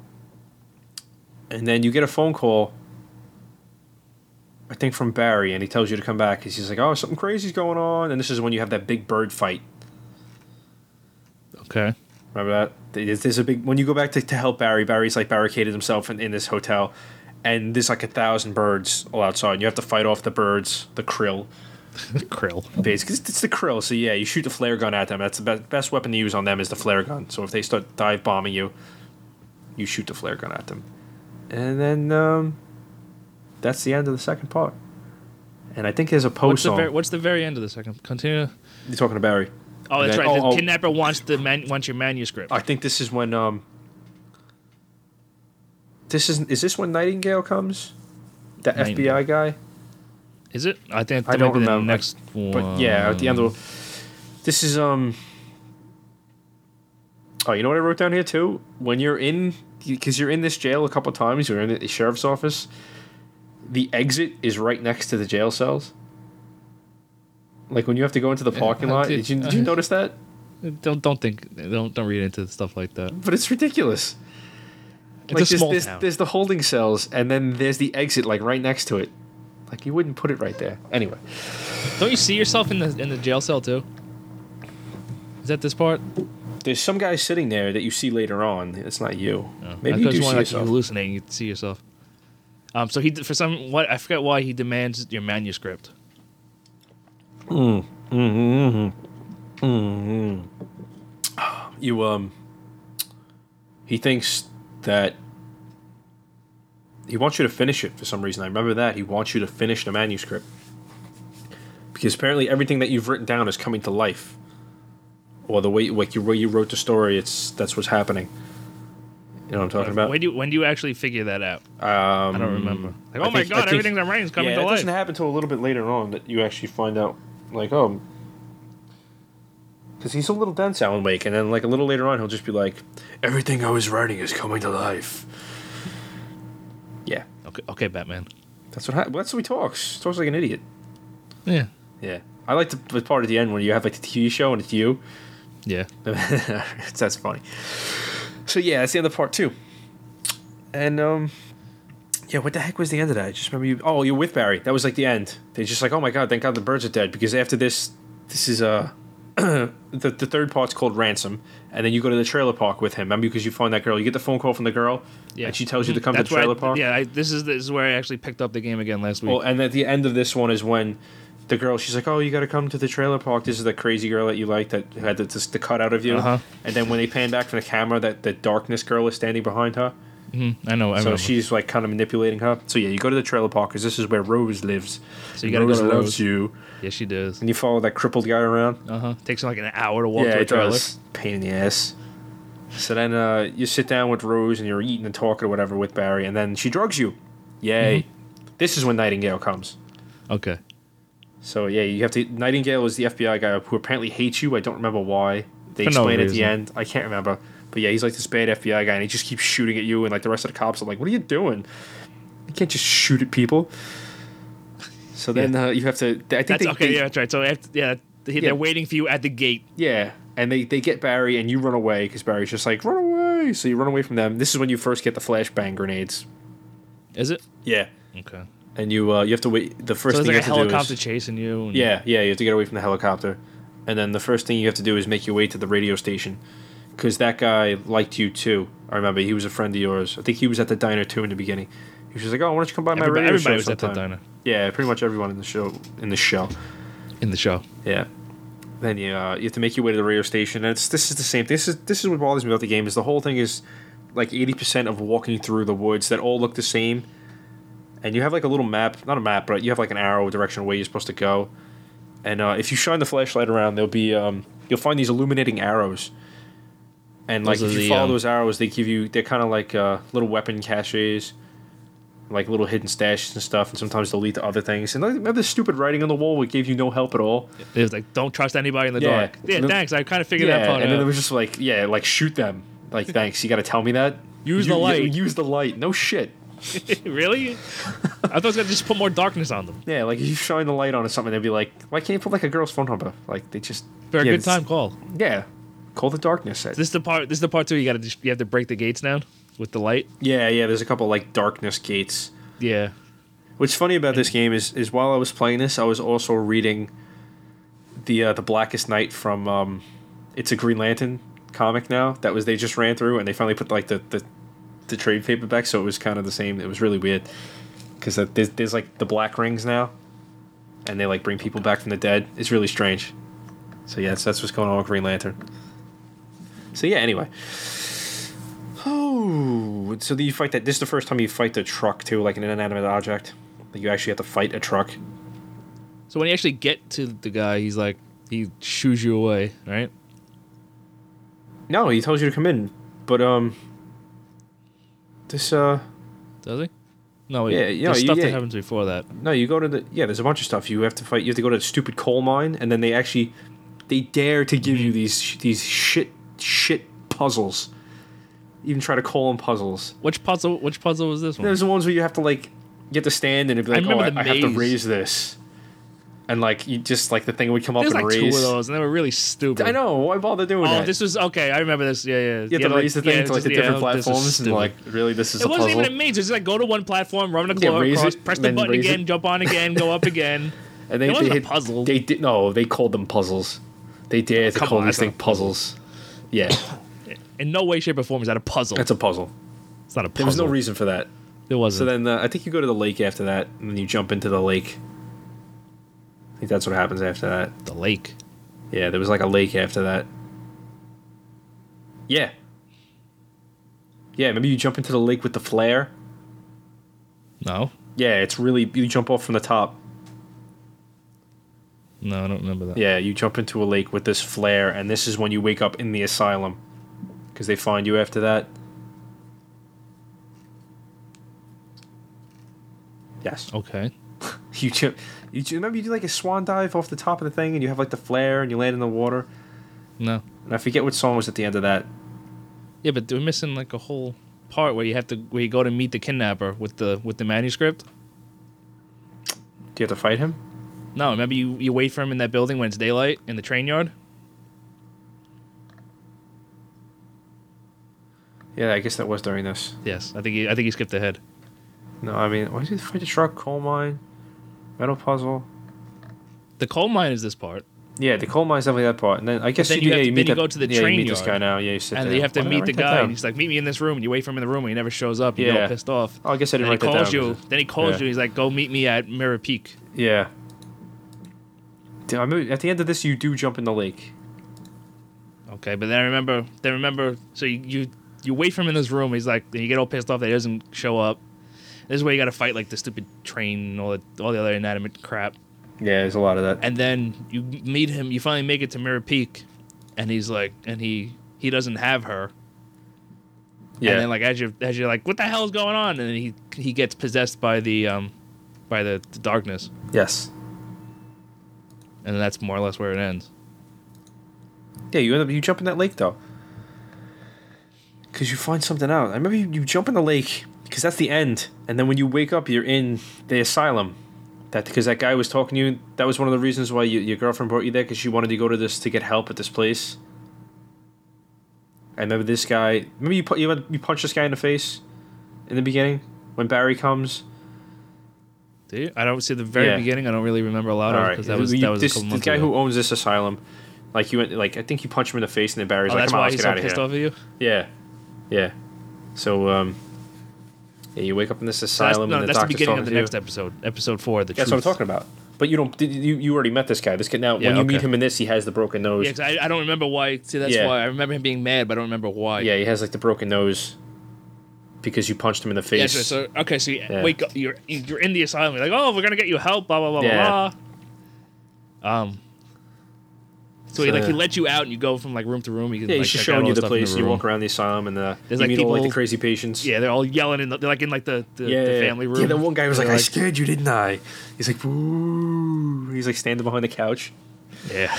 And then you get a phone call, I think from Barry, and he tells you to come back because he's like, oh, something crazy's going on. And this is when you have that big bird fight. Okay. Remember that? There's, there's a big, when you go back to, to help Barry, Barry's like barricaded himself in, in this hotel, and there's like a thousand birds all outside. And you have to fight off the birds, the krill. Krill. Basically, it's, it's the krill. So yeah, you shoot the flare gun at them. That's the best, best weapon to use on them is the flare gun. So if they start dive bombing you, you shoot the flare gun at them. And then um, that's the end of the second part. And I think there's a What's post the, song. ver- what's the very end of the second? Continue. You're talking to Barry. Oh, that's then- right. oh, the oh. kidnapper wants the man- wants your manuscript. I think this is when um. This is is this when Nightingale comes? The F B I guy. Is it? I think that I don't might be the remember. next one. But yeah, at the end of this is um. Oh, you know what I wrote down here too? When you're in, because you're in this jail a couple times, you're in the sheriff's office. The exit is right next to the jail cells. Like when you have to go into the parking I lot. did- Did you did you notice that? Don't don't think don't don't read into stuff like that. But it's ridiculous. It's Like a small there's, town. there's, there's the holding cells, and then there's the exit, like right next to it. Like you wouldn't put it right there. Anyway, Don't you see yourself in the in the jail cell too? Is that this part? there's some guy sitting there that you see later on. It's not you. No. Maybe I you thought do it was see more like yourself. you hallucinating. You see yourself. Um. So he for some what I forget why he demands your manuscript. You um. He thinks that he wants you to finish it for some reason. I remember that he wants you to finish the manuscript because apparently everything that you've written down is coming to life, or the way like you way you wrote the story. It's that's what's happening. You know what I'm talking about? When do you, when do you actually figure that out? Um, I don't remember. Like, I oh my think- I god, think- everything I'm writing is coming yeah, to that life. doesn't happen until a little bit later on that you actually find out, like, oh, because he's a little dense, Alan Wake, and then like a little later on, he'll just be like, everything I was writing is coming to life. Yeah, Okay, okay, Batman. that's what ha- that's what he talks. He talks like an idiot. Yeah, Yeah, I like the, the part at the end when you have like the T V show and it's you. yeah. That's funny. So yeah, that's the end of part two. And um, yeah, what the heck was the end of that? I just remember you. Oh, you're with Barry. That was like the end. They're just like, oh my god, thank God the birds are dead because after this, this is uh, the the third part's called Ransom, and then you go to the trailer park with him. Remember because you find that girl. You get the phone call from the girl, Yeah. and she tells you to come That's to the trailer where I, park. Yeah, I, this is this is where I actually picked up the game again last week. Well, and at the end of this one is when the girl, she's like, oh, you got to come to the trailer park. This is the crazy girl that you like that had the, the cut out of you. Uh-huh. And then when they pan back from the camera, that the darkness girl is standing behind her. Mhm, I know. I So remember. she's like kind of manipulating her. So yeah, you go to the trailer park because this is where Rose lives. So you gotta Rose go to loves Rose. you, Yes, she does. and you follow that crippled guy around. Uh huh. Takes like an hour to walk yeah, to a it trailer. does. Pain in the ass. So then uh, you sit down with Rose and you're eating and talking or whatever with Barry, and then she drugs you. Yay! Mm-hmm. This is when Nightingale comes. Okay. So yeah, you have to. Nightingale is the F B I guy who apparently hates you. I don't remember why. They For no explain at the reason. end. I can't remember. But yeah, he's like this bad F B I guy, and he just keeps shooting at you. And like the rest of the cops are like, "What are you doing? You can't just shoot at people." So then uh, you have to. I think That's they, okay. they- Yeah, that's right. So after, yeah, they, Yeah. they're waiting for you at the gate. yeah, and they they get Barry, and you run away because Barry's just like, "Run away!" So you run away from them. This is when you first get the flashbang grenades. Is it? Yeah, Okay. and you uh, you have to wait. The first So thing there's you like a have to do helicopter is chasing you. And yeah, yeah, you have to get away from the helicopter, and then the first thing you have to do is make your way to the radio station, because that guy liked you too. I remember he was a friend of yours. I think he was at the diner too in the beginning. He was just like, "Oh, why don't you come by my Everybody, radio everybody show was at the sometime?" diner Yeah, pretty much everyone in the show in the show. in the show. Yeah. Then you uh, you have to make your way to the radio station. And it's this is the same. This is this is what bothers me about the game is the whole thing is like eighty percent of walking through the woods that all look the same. And you have like a little map, not a map, but you have like an arrow direction where you're supposed to go. And uh, if you shine the flashlight around, there'll be um, you'll find these illuminating arrows. And like Those if are you the, follow um, those arrows, they give you they're kind of like uh, little weapon caches, like little hidden stashes and stuff. And sometimes they'll lead to other things. And like, remember the stupid writing on the wall which gave you no help at all? It was like, don't trust anybody in the Yeah. dark. Yeah, The- thanks. I kind of figured Yeah, that part and then out. it was just like yeah, like shoot them. Like thanks, you got to tell me that. Use You- the you- light. Use the light. No shit. Really? I thought it was gonna just put more darkness on them. Yeah, like if you shine the light on something, they'd be like, "Why can't you put like a girl's phone number?" Like they just For a yeah, good it's- time call. Yeah, call the darkness. This is the part. This is the part too. You gotta just, you have to break the gates down with the light. Yeah, yeah. There's a couple like darkness gates. Yeah. What's funny about this game is is while I was playing this, I was also reading the uh, the Blackest Night from um, it's a Green Lantern comic now that was they just ran through and they finally put like the the, the trade paperback, so it was kind of the same. It was really weird because there's there's like the black rings now, and they like bring people back from the dead. It's really strange. So yeah, so that's what's going on with Green Lantern. So yeah, anyway. Oh, so do you fight that? This is the first time you fight the truck too, like an inanimate object. Like you actually have to fight a truck. So when you actually get to the guy, he's like he shoos you away, right? No, he tells you to come in, but um, this uh, Does he? No. Yeah, Yeah. you There's know, stuff you- that yeah. happens before that. no, you go to the yeah. There's a bunch of stuff you have to fight. You have to go to the stupid coal mine, and then they actually they dare to give you these these shit shit puzzles. Even try to call them puzzles. Which puzzle? Which puzzle was this one? There's the ones where you have to like you have to stand and it'd be I like, oh, I, remember the I have to maze. raise this, and like you just like the thing would come up There's and like raise. two of those, and they were really stupid. I know. Why bother doing Oh, that? this was okay. I remember this. Yeah, yeah. you have to raise the thing to like the different platforms, and like really, this is It a wasn't puzzle. even a maze. It was like go to one platform, run Yeah, across, raise cross, it, press the then button raise again, it. jump on again, go up again. And they, It wasn't they a puzzle. They did no. They called them puzzles. They dare to Come call on, these that's things not a puzzle. puzzles. Yeah, In no way, shape, or form is that a puzzle. that's a puzzle. It's not a puzzle. There was no reason for that. There So wasn't. then uh, I think you go to the lake after that, and then you jump into the lake. I think that's what happens after that. the lake. Yeah, there was like a lake after that. Yeah. Yeah, maybe you jump into the lake with the flare. No, Yeah, it's really you jump off from the top. no, I don't remember that. Yeah, you jump into a lake with this flare, and this is when you wake up in the asylum, because they find you after that. Yes. Okay. You jump. You ju- remember you do like a swan dive off the top of the thing, and you have like the flare, and you land in the water. No. And I forget what song was at the end of that. Yeah, but we're missing like a whole part where you have to where you go to meet the kidnapper with the with the manuscript. Do you have to fight him? No, remember you you wait for him in that building when it's daylight in the train yard. Yeah, I guess that was during this. Yes, I think he, I think he skipped ahead. No, I mean, why did you fight the truck, coal mine, metal puzzle? The coal mine is this part, Yeah, the coal mine's definitely that part. And then I guess then you, you do, have yeah, to- you then meet you that- go to the yeah, train you meet this yard. guy now. Yeah, you sit and there. then you have to Why did I meet the write that guy. down? And he's like, "Meet me in this room." And you wait for him in the room, and he never shows up. You get Yeah. all pissed off. Oh, I guess I didn't Then he write that calls down. you. Then he calls Yeah. you. He's like, "Go meet me at Mirror Peak." Yeah. Damn, I remember- At the end of this, you do jump in the lake. Okay, but then I remember, then remember, so you, you you wait for him in this room. He's like, and you get all pissed off that he doesn't show up. This is where you got to fight like the stupid train and all the all the other inanimate crap. Yeah, there's a lot of that. And then you meet him. You finally make it to Mirror Peak, and he's like, and he he doesn't have her. Yeah. And then like as you as you're like, what the hell is going on? And then he he gets possessed by the um by the, the darkness, Yes. and then that's more or less where it ends. Yeah, you end up you jump in that lake though, because you find something out. I remember you, you jump in the lake because that's the end, and then when you wake up, you're in the asylum. That because that guy was talking to you. That was one of the reasons why you, your girlfriend brought you there because she wanted to go to this to get help at this place. I remember this guy. Remember you pu- you went- you punched this guy in the face in the beginning when Barry comes. Do you? I don't see the very Yeah. beginning. I don't really remember a lot All of right, because that was You- that was this, a couple the months guy ago. who owns this asylum. Like you went, like I think you punch him in the face, and then Barry's Oh, like, that's "Come on, why let's he's get so out of pissed here." off at you. Yeah, yeah. So um, yeah, you wake up in this So that's, asylum, no, and the that's the doctor's beginning talking of the to you. next episode, episode four. The That's what I'm Truth. talking about. But you don't. Did, you you already met this guy. This kid now. Yeah, when you okay. meet him in this, he has the broken nose. Yeah, 'cause I, I don't remember why. See, that's Yeah. why I remember him being mad, but I don't remember why. Yeah, he has like the broken nose because you punched him in the Yeah, face. so, so okay, so you Yeah. wake up. You're you're in the asylum. You're like, oh, we're gonna get you help. Blah blah blah Yeah. blah blah. Um. So, he like he lets you out and you go from like room to room. You can, yeah, like, he's just check out showing all you the stuff in place. and you room. walk around the asylum and uh, There's, you like, meet all like the people- crazy patients. Yeah, they're all yelling in the, they're like in like the, the, yeah, the yeah. family room. Yeah, the one guy was like, They're "I scared you, didn't I?" He's like, "Woo!" He's like standing behind the couch. Yeah.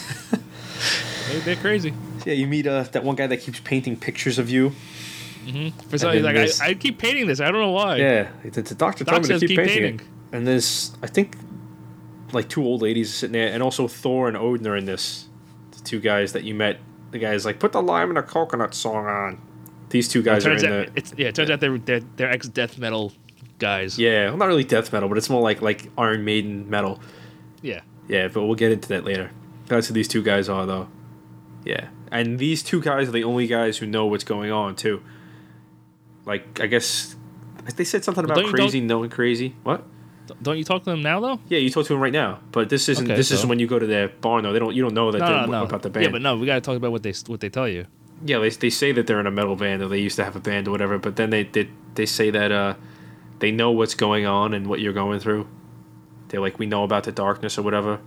they, they're crazy. Yeah, you meet uh, that one guy that keeps painting pictures of you. For some, he's then like, this- I, I keep painting this. I don't know why. Yeah, the, the doctor Doc told me to says keep, keep painting, painting. it. And there's, I think, like two old ladies sitting there, and also Thor and Odin are in this. The two guys that you met. The guy's like, "Put the lime and the coconut song on." These two It guys are turns in out, the. it's, yeah, it turns out they're, they're, they're ex death metal guys. Yeah, well, not really death metal, but it's more like like Iron Maiden metal. Yeah. Yeah, but we'll get into that later. That's who these two guys are, though. Yeah, and these two guys are the only guys who know what's going on too. Like, I guess they said something Well, about don't you- crazy knowing crazy. What? Don't you talk to them now though? Yeah, you talk to him right now, but this isn't. Okay, this so- isn't when you go to their barn though. They don't. You don't know that No, they're no, no. about the band. Yeah, but no, we gotta talk about what they what they tell you. Yeah, they, they say that they're in a metal band or they used to have a band or whatever. But then they they, they say that uh, they know what's going on and what you're going through. They're like, we know about the darkness or whatever.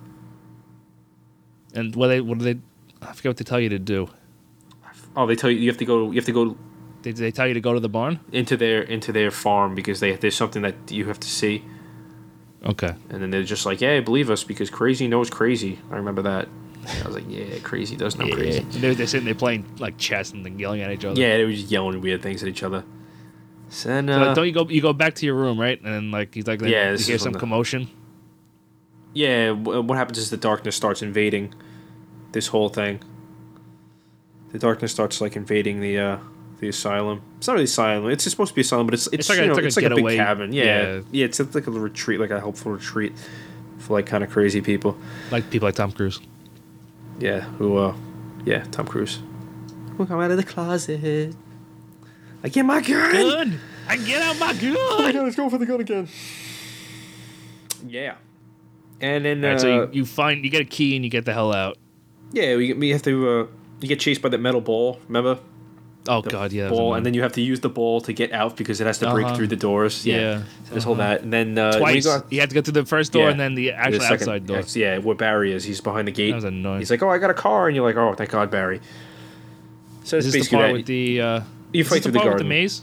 And what they what do they? I forget what they tell you to do. Oh, they tell you you have to go. You have to go Did they tell you to go to the barn? into their into their farm because they there's something that you have to see. Okay. And then they're just like, yeah, believe us because crazy knows crazy. I remember that. I was like, yeah, crazy does know crazy. And they're, they're sitting there playing like chess and then yelling at each other. Yeah, they were just yelling weird things at each other. So then, So, uh, like, don't you go? You go back to your room, right? And then, like he's like, then Yeah, you this hear is some when the- commotion. yeah, w- what happens is the darkness starts invading this whole thing. The darkness starts like invading the uh, the asylum. It's not really asylum. It's just supposed to be asylum, but it's it's, It's like a- you know, it's like a it's like a big getaway- cabin. Yeah. yeah. yeah, It's like a retreat, like a helpful retreat for like kind of crazy people. Like people like Tom Cruise. Yeah, who? uh Yeah, Tom Cruise. We'll come out of the closet. I get my gun. Good. I get out my gun. Let's go for the gun again. Yeah. And then, All uh, right, so you, you find you get a key and you get the hell out. yeah, we, we have to, uh, you get chased by that metal ball, remember? Oh The god, yeah. that was Ball, annoying. and then you have to use the ball to get out because it has to break Uh-huh. through the doors. Yeah. Yeah, So this whole that. And then, uh, when twice. You, go, You had to go through the first door Yeah. and then the the actual second- outside door. ex- Yeah, where Barry is. He's behind the gate. That was annoying. He's like, oh, I got a car. And you're like, oh, thank God, Barry. So Is it's this the basically part that. with the? Uh, you is fight this through the the part garden. with the maze?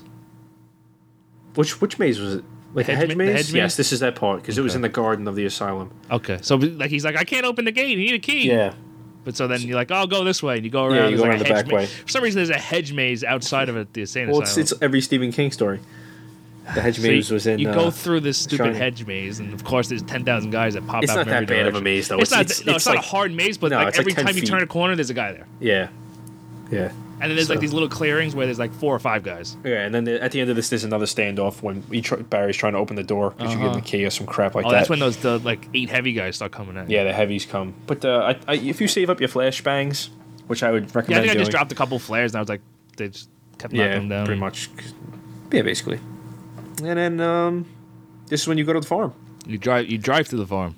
Which which maze was it? Like The a hedge hedge ma- the maze? hedge Yes, maze? this is that part because it was Okay. in the garden of the asylum. Okay, so like he's like, I can't open the gate. You need a key. Yeah. But so then you're like, oh, I'll go this way, and you go around. Yeah, there's you go like around a the hedge back ma- way. For some reason, there's a hedge maze outside of it, the insane Well, it's, asylum. it's every Stephen King story. The hedge So maze you, was in. you uh, go through this stupid Shining. hedge maze, and of course, there's ten thousand guys that pop It's out. not from that every bad of a direction. maze, though. It's, It's- not. it's- no, it's it's not like- a hard maze, but No, like it's like every ten time you feet. turn a corner, there's a guy there. Yeah. Yeah. And then there's like So- these little clearings where there's like four or five guys. Yeah, and then the, at the end of this, there's another standoff when he try, Barry's trying to open the door because you give him Uh-huh. a key or some crap like Oh, that. that's when those the like eight heavy guys start coming in. Yeah, the heavies come. But uh, I, I, if you save up your flashbangs, which I would Yeah, I recommend think I doing. just dropped a couple flares, and I was like, they just kept knocking yeah, them down. pretty much. Yeah, basically. And then um, this is when you go to the farm. You drive. You drive to the farm.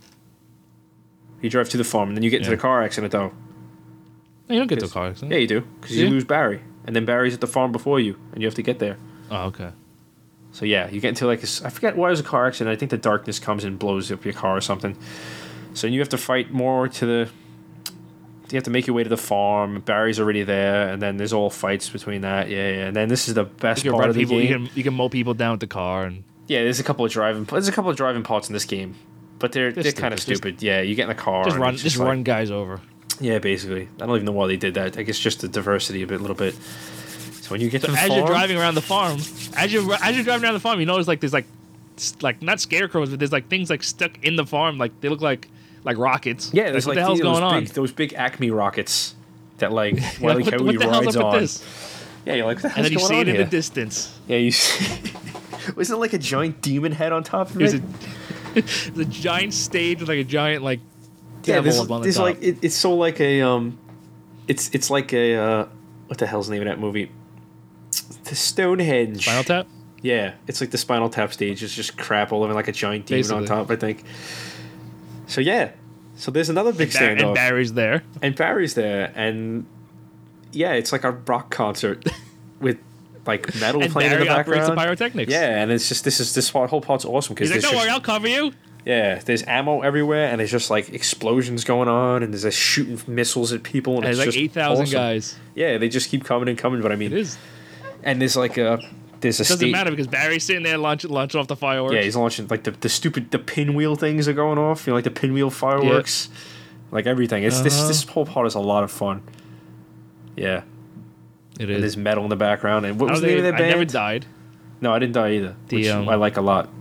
You drive to the farm, and then you get into Yeah. the car accident, though. No, you don't get to a Yes. car accident. Yeah, you do, because Yeah? you lose Barry, and then Barry's at the farm before you, and you have to get there. Oh, okay. So yeah, you get into like a s I forget why it was a car accident. I think the darkness comes and blows up your car or something. So you have to fight more to the. You have to make your way to the farm. Barry's already there, and then there's all fights between that. Yeah, yeah. And then this is the best You can part run of the people. game. You can you can mow people down with the car, and Yeah, there's a couple of driving. There's a couple of driving parts in this game, but they're They're they're kind of stupid. stupid. Yeah, you get in the car. just and run it's just like- run guys over. Yeah, basically. I don't even know why they did that. I guess just the diversity of it a little bit. So when you get So to the as farm, you're driving around the farm, as you as you're driving around the farm, you notice like there's like s- like not scarecrows, but there's like things like stuck in the farm. Like they look like like rockets. yeah, there's what like, the hell's these- going those on? Big, those big Acme rockets that like You're Wiley like, what, Coyote what the hell's rides up on. with this? Yeah, you're like, what the And hell's then you going see on it in here? the distance. Yeah, you see. Wasn't it like a giant demon head on top of There's it? a, there's a giant stage with like a giant like yeah, devil there's, up on the there's top. like it, it's so like a um, it's it's like a uh, what the hell's the name of that movie? The Stonehenge. Spinal Tap. Yeah, it's like the Spinal Tap stage. It's just crap all over, like a giant demon Basically. on top. I think. So yeah, so there's another big Bar- standoff, and Barry's there. and Barry's there, and yeah, it's like a rock concert with like metal And playing Barry in the operates the background. pyrotechnics. Yeah, and it's just this is this whole whole part's awesome because He's like, there's don't just, worry, I'll cover you. Yeah, there's ammo everywhere, and there's just like explosions going on, and there's like shooting missiles at people, and, And it's there's like just eight thousand awesome. guys. Yeah, they just keep coming and coming. But I mean, It is. and there's like a there's a Doesn't state. matter because Barry's sitting there launching launching off the fireworks. Yeah, he's launching like the, the stupid the pinwheel things are going off. You know, like the pinwheel fireworks, like everything. It's this Uh-huh. this whole part is a lot of fun. Yeah, It and is. the's metal in the background. And what How was the they- name of that I never band? died. No, I didn't die either. The, which um, I like a lot.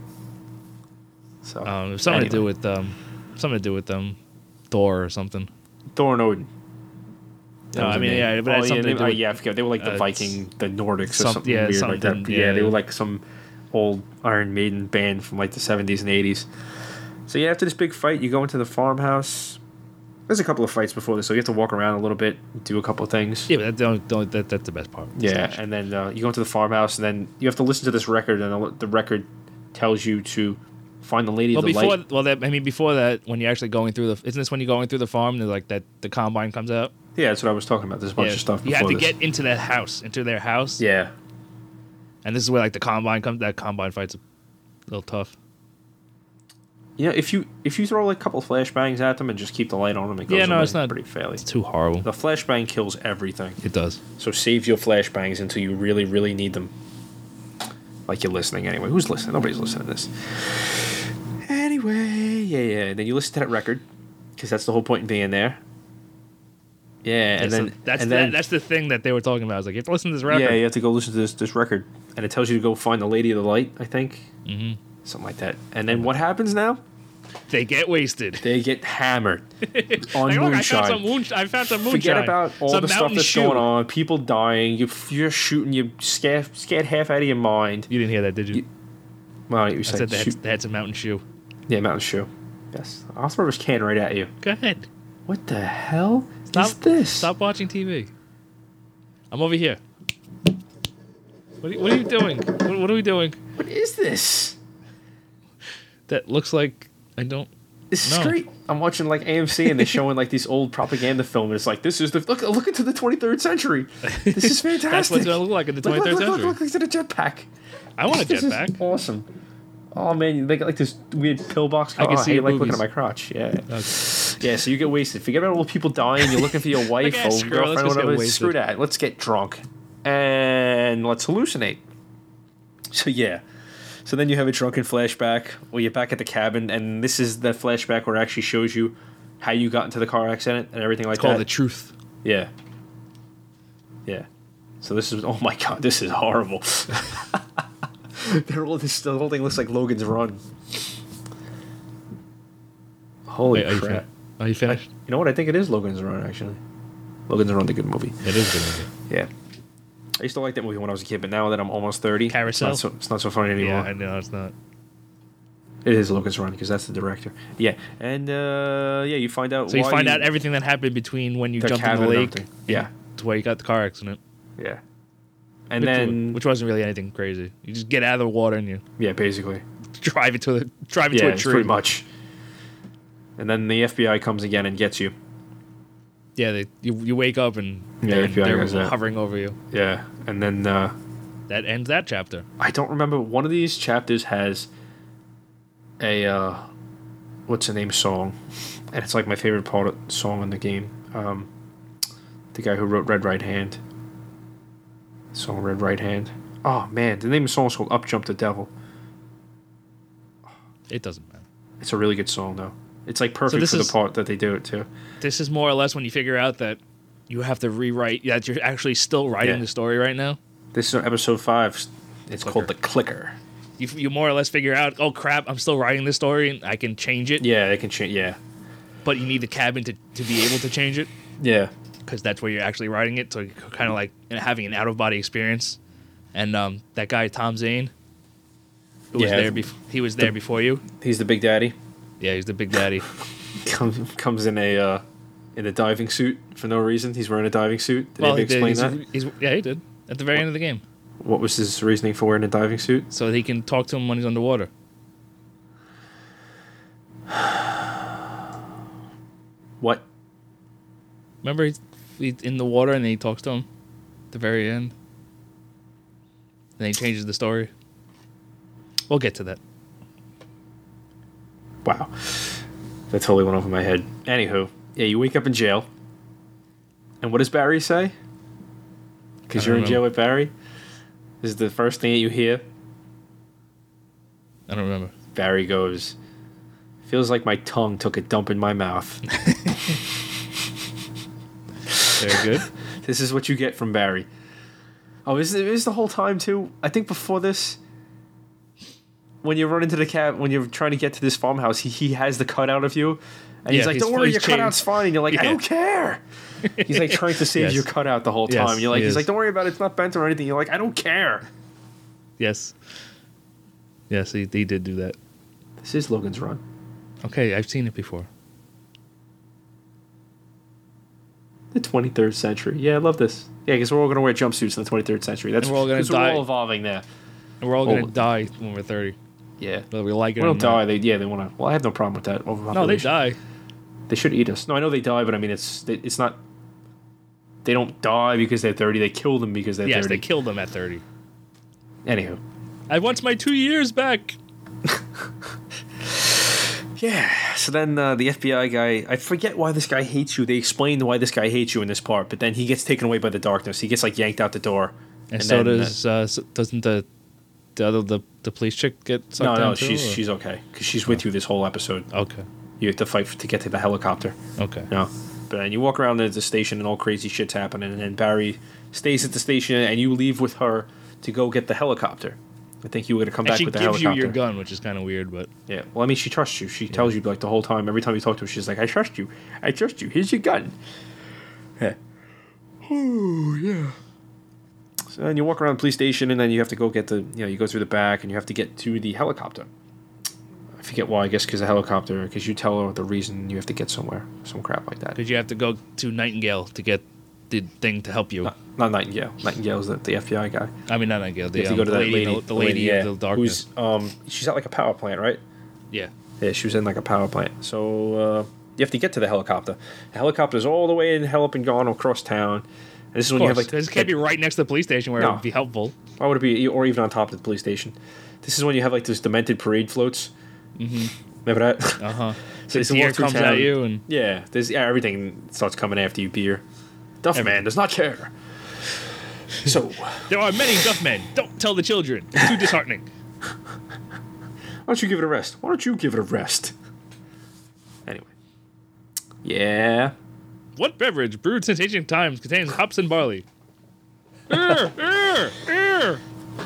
So Um, it was something to do anyway. with um, something to do with um, Thor or something. Thor and Odin. That No, was I the mean, name. yeah, but it had oh, yeah, something to they, do oh, with- yeah, I forget. They were like the uh, Viking, the Nordics, or some- something yeah, weird like that. something, Yeah, yeah. they were like some old Iron Maiden band from like the seventies and eighties. So yeah, after this big fight, you go into the farmhouse. There's a couple of fights before this, so you have to walk around a little bit, do a couple of things. Yeah, but that's the only, the only, that, that's the best part. Yeah, and then uh, you go into the farmhouse, and then you have to listen to this record, and the- the record tells you to find the lady Well, of the before light. well, that, I mean, before that, when you're actually going through the, isn't this when you're going through the farm? And like that, the combine comes out. Yeah, that's what I was talking about. There's a bunch Yeah, of stuff. you have before to this. get into that house, into their house. Yeah, And this is where like the combine comes. That combine fight's a little tough. you know, if you if you throw like a couple of flashbangs at them and just keep the light on them, it goes Yeah, no, away it's not- pretty fairly. It's too horrible. The flashbang kills everything. It does. So save your flashbangs until you really, really need them. Like you're listening anyway. Who's listening? Nobody's listening to this. Anyway, yeah, yeah. And then you listen to that record because that's the whole point in being there. Yeah, and Yeah, so then that's and the, then, that's the thing that they were talking about. I was like, you have to listen to this record. yeah, you have to go listen to this this record, and it tells you to go find the Lady of the Light. I think hmm something like that. And then what happens now? They get wasted. They get hammered on Like, look, I moonshine. found some moonshine. I found some moonshine. Forget about all Some the stuff Mountain that's Dew. going on. People dying. You, you're shooting. You scared, scared half out of your mind. You didn't hear that, did you? You- Well, you I said said they had, shoot. they had some Mountain Dew. Yeah, Mountain Dew. Yes. I'll throw this can right at you. Go ahead. What the hell Stop is this? Stop watching T V. I'm over here. What are, what are you doing? What, what are we doing? What is this? That looks like I don't. This is No. great. I'm watching like A M C and they're showing like these old propaganda film and it's like this is the look look into the twenty-third century. This is fantastic. That's what it's gonna look like in the Look, look, twenty-third look, century. Look, look, look at a jetpack. I want a This is jetpack. awesome. Oh man, they got like this weird pillbox. I can oh, see I it like looking movies. at my crotch. Yeah. Okay. Yeah, so you get wasted. Forget about all the people dying. You're looking for your wife Okay, or screw it, girlfriend let's or just get whatever. wasted. Screw that. Let's get drunk. And let's hallucinate. So, yeah. So then you have a drunken flashback where you're back at the cabin, and this is the flashback where it actually shows you how you got into the car accident and everything like It's called that. The Truth. Yeah. Yeah. So this is, oh my god, this is horrible. They're all, this, the whole thing looks like Logan's Run. Holy Wait, are you, crap. fin- are you finished? You know what? I think it is Logan's Run, actually. Logan's Run's a good movie. It is a good movie. Yeah. I used to like that movie when I was a kid, but now that I'm almost thirty, Carousel? It's not so, it's not so funny anymore. Yeah, I know it's not. It is Logan's Run because that's the director. Yeah, and uh, yeah, you find out. So you why find out everything that happened between when you the jumped in cabin the and lake everything. Yeah, to where you got the car accident. yeah. And which, then which wasn't really anything crazy. You just get out of the water and you yeah, basically. drive it to the drive it Yeah, to a it's tree. pretty much. And then the F B I comes again and gets you. Yeah, they, you you wake up and Yeah, they're, F B I they're goes out. hovering over you. Yeah, and then uh, That ends that chapter. I don't remember. One of these chapters has a uh, what's the name song, and it's like my favorite part of song in the game. Um, the guy who wrote Red Right Hand. Song Red Right Hand. Oh man, the name of the song is called Up Jump the Devil. It doesn't matter. It's a really good song though. It's like perfect this for is- the part that they do it too. This is more or less when you figure out that you have to rewrite. That you're actually still writing Yeah. the story right now. This is episode five. It's called The Clicker. You you more or less figure out. Oh crap! I'm still writing this story and I can change it. Yeah, they can change. Yeah, But you need the cabin to, to be able to change it yeah, because that's where you're actually writing it. So you're kind of like having an out of body experience. And um, that guy Tom Zane, who was Yeah. there bef- he was there before you. he's the Big Daddy. Yeah, he's the big daddy. comes comes in a uh, in a diving suit for no reason. He's wearing a diving suit. Did Well, anybody he did. explain He's, that? he's, yeah, he did at the very end of the game, What was his reasoning for wearing a diving suit? so he can talk to him when he's underwater. What? Remember, he's, he's in the water and then he talks to him at the very end. And then he changes the story. We'll get to that. Wow. That totally went over my head. Anywho, yeah, you wake up in jail. And what does Barry say? Because you're in jail with Barry? This is the first thing that you hear. I don't remember. Barry goes, feels like my tongue took a dump in my mouth. Very good. This is what you get from Barry. Oh, is it is the whole time too? I think before this, when you run into the cab, when you're trying to get to this farmhouse, he, he has the cutout of you. And Yeah, he's like, he's- don't worry, he's your changed. cutout's fine. And you're like, I Yeah. don't care. He's like trying to save Yes. your cutout the whole Yes, time. You're like, he he's is. like, don't worry about it. It's not bent or anything. You're like, I don't care. Yes. Yes, he, he did do that. This is Logan's Run. Okay, I've seen it before. The twenty-third century. Yeah, I love this. Yeah, because we're all going to wear jumpsuits in the twenty-third century. That's And we're all gonna 'cause die. We're all evolving there. And we're all going Oh. to die when we're thirty. Yeah. Whether we like it We or don't not. die. They yeah, they want to. Well, I have no problem with that. No, they Overpopulation. die. They should eat us. No, I know they die, but I mean, it's they, it's not. They don't die because they're thirty. They kill them because they're Yes, thirty. they killed them at thirty. Anywho, I want my two years back. yeah. So then uh, the F B I guy, I forget why this guy hates you. They explain why this guy hates you in this part, but then he gets taken away by the darkness. He gets like yanked out the door. And, so then, does uh, so doesn't the the other the, the police chick get No, sucked no, down too, she's or- she's okay because she's with you this whole episode. okay. You have to fight to get to the helicopter. Okay. No. But then you walk around the, the station and all crazy shit's happening, and then Barry stays at the station and you leave with her to go get the helicopter. I think you were going to come And back she with the gives helicopter. you your gun, which is kind of weird, but Yeah. Well, I mean, she trusts you. She tells you like the whole time. Every time you talk to her, she's like, "I trust you. I trust you. Here's your gun." Yeah. Oh yeah. So then you walk around the police station, and then you have to go get the. You know, you go through the back, and you have to get to the helicopter. I forget why. I guess because the helicopter. Because you tell her the reason you have to get somewhere. Some crap like that. because you have to go to Nightingale to get the thing to help you. Not, not Nightingale. Nightingale's the, the F B I guy. I mean, not Nightingale. The, You have to um, go to the that lady, lady. the, the lady yeah, of the darkness. Who's um, she's at like a power plant, right? Yeah. Yeah, she was in like a power plant. So uh, you have to get to the helicopter. The helicopter's all the way in hell up and gone across town. And this is when Of you have course, like. this can't be right next to the police station where No. it would be helpful. Why would it be? Or even on top of the police station. This is when you have like those demented parade floats. Mm-hmm. Remember that? Uh huh. So The you deer walk through comes town. at you, and Yeah, there's yeah, everything starts coming after you. Beer. Duff man does not care. So there are many duff men. Don't tell the children. It's too disheartening. why don't you give it a rest? Why don't you give it a rest? Anyway. Yeah. What beverage brewed since ancient times contains hops and barley? Err, err, err.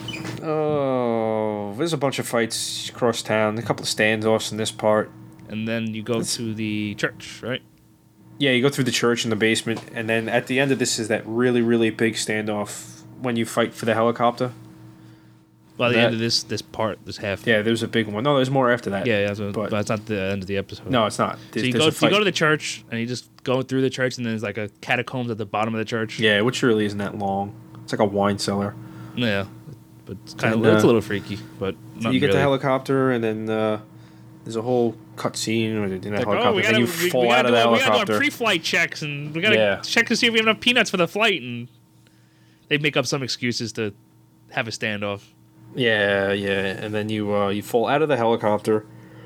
Oh, there's a bunch of fights across town. A couple of standoffs in this part. And then you go to the church, right? Yeah, you go through the church in the basement, and then at the end of this is that really, really big standoff when you fight for the helicopter. By the That- end of this this part, this half. Yeah, there's a big one. No, there's more after that. Yeah, yeah, that's what- But- but that's not the end of the episode. No, it's not. So There's, you there's go, a so you go fight. to the church, and you just go through the church, and then there's like a catacombs at the bottom of the church. Yeah, which really isn't that long. It's like a wine cellar. Yeah. But it's kind of And, uh, it's a little freaky, but So not you get really. the helicopter, and then uh, there's a whole cut scene in that Like, helicopter. oh, we then gotta, you we, fall we out gotta of the do, we gotta do our helicopter. pre-flight checks, and we gotta Yeah. check to see if we have enough peanuts for the flight, and they make up some excuses to have a standoff. Yeah, yeah, and then you uh, you fall out of the helicopter.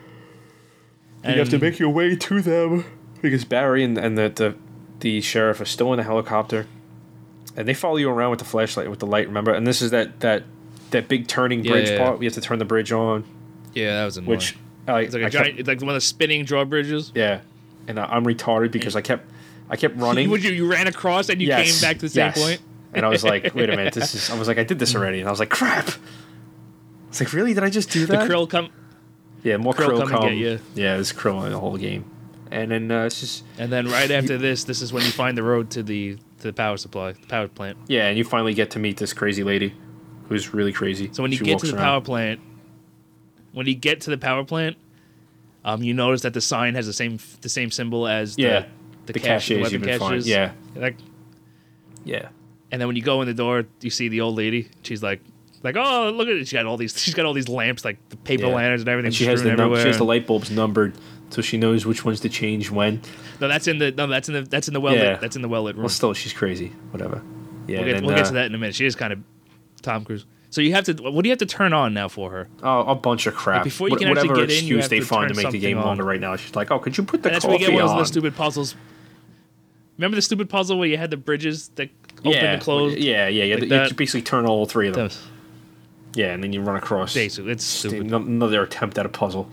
And you have to make your way to them because Barry and, and the, the the sheriff are still in the helicopter, and they follow you around with the flashlight with the light. Remember, and this is that that that big turning Yeah, bridge yeah, yeah. part. We have to turn the bridge on, Yeah, that was annoying. which I, it's like a I giant, kept, it's like one of the spinning drawbridges. yeah, and I, I'm retarded because I kept I kept running. Would you you ran across and you Yes, came back to the same yes. point? And I was like, wait a minute, this is. I was like, I did this already, and I was like, crap. It's like, really? Did I just do The that? krill come, yeah, more krill krill, come and come. get you. Yeah, there's krill in the whole game, and then uh, it's just and then right after this, this is when you find the road to the to the power supply, the power plant. yeah, and you finally get to meet this crazy lady, who's really crazy. So when you She get walks to the around. power plant, when you get to the power plant, um, you notice that the sign has the same the same symbol as the, Yeah, the, the cache, the caches weapon you've been finding. caches. Yeah. Like, yeah, and then when you go in the door, you see the old lady. She's like, like, oh, look at it. She got all these. She's got all these lamps, like the paper yeah. lanterns and everything. And she has the strewn num- she everywhere. has the light bulbs numbered, so she knows which ones to change when. No, that's in the no, that's in the that's in the well Yeah. lit. That's in the well lit room. Well, still, she's crazy. Whatever. Yeah, we'll get, then, we'll get uh, to that in a minute. She is kind of Tom Cruise. So you have to. What do you have to turn on now for her? Oh, a bunch of crap. Like before you What, can actually whatever get in, you excuse have they to find to turn make the game something longer on. right now. She's like, oh, could you put the And that's where you coffee get one of on? those stupid puzzles. Remember the stupid puzzle where you had the bridges that open yeah, and close? Yeah, yeah, yeah. Like you that? basically turn all three of them. That was- Yeah, and then you run across. Basically, it's stupid. Another attempt at a puzzle.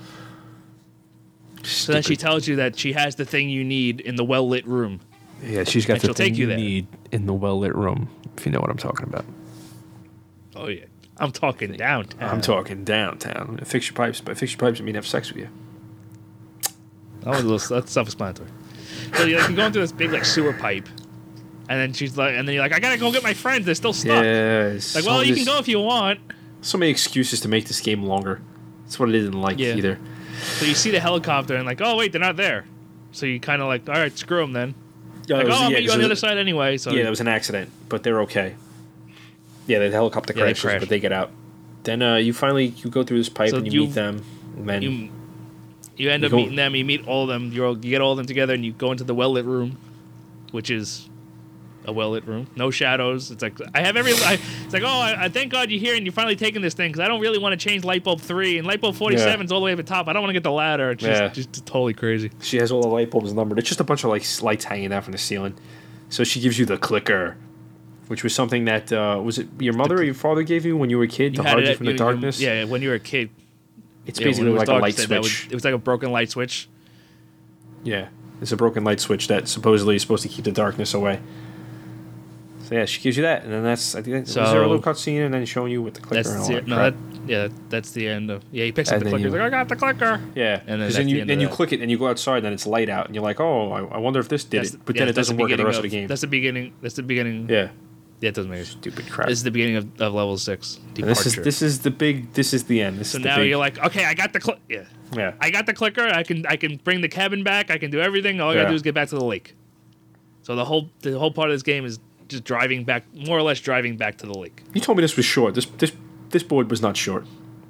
So then she tells you that she has the thing you need in the well lit room. Yeah, she's got And the she'll thing take you you there. need in the well lit room. If you know what I'm talking about. Oh yeah, I'm talking downtown. I'm talking downtown. Fix your pipes, but fix your pipes. I mean, have sex with you. That was a little, that's self-explanatory. So you're, like, you're going through this big like sewer pipe, and then she's like, and then you're like, I gotta go get my friends. They're still stuck. Yes. Like, well, you can go if you want. So many excuses to make this game longer. That's what I didn't like Yeah. either. So you see the helicopter and like, oh wait, they're not there. So you kind of like, all right, screw them then. Yeah, Like, it was- oh, I'll yeah, meet you 'cause on the it other was- side anyway. So Yeah, that was an accident, but they're okay. Yeah, the helicopter Yeah, they crashes, crashed. but they get out. Then uh, you finally you go through this pipe So and you, you- meet them. And then you you end You up go- meeting them. You meet all of them. You you get all of them together, and you go into the well lit room, which is a well lit room, no shadows. It's like I have every. I, it's like oh, I, I thank God you're here and you're finally taking this thing because I don't really want to change light bulb three and light bulb forty-seven's all the way up the top. I don't want to get the ladder. It's just, Yeah. just totally crazy. she has all the light bulbs numbered. It's just a bunch of like lights hanging down from the ceiling. So she gives you the clicker, which was something that uh, was it your mother or your father gave you when you were a kid to had hide it you at- from the you- darkness. Yeah, when you were a kid. it's Yeah, when basically it was like a dark, light that- that would- switch. it was like a broken light switch. Yeah, it's a broken light switch that supposedly is supposed to keep the darkness away. So yeah, she gives you that, and then that's I think that, was there a So- little cutscene and then showing you with the clicker That's and all the, that no, crap. that yeah, that's the end of yeah. He picks up And the then clicker. He's you- like, I got the clicker. Yeah, And then because that's then the you end then of you that. click it and you go outside and then it's light out and you're like, oh, I, I wonder if this did That's- it, but yeah, then it that's doesn't the work in the beginning rest of, the game. That's the beginning. That's the beginning. Yeah, Yeah, it doesn't make sense. stupid crap. This is the beginning of, of level six. And Departure. this is this is the big. This is the end. This so is the now big, you're like, okay, I got the cl- yeah, yeah. I got the clicker. I can I can bring the cabin back. I can do everything. All I gotta Yeah. do is get back to the lake. So the whole the whole part of this game is just driving back, more or less driving back to the lake. You told me this was short. This this this board was not short.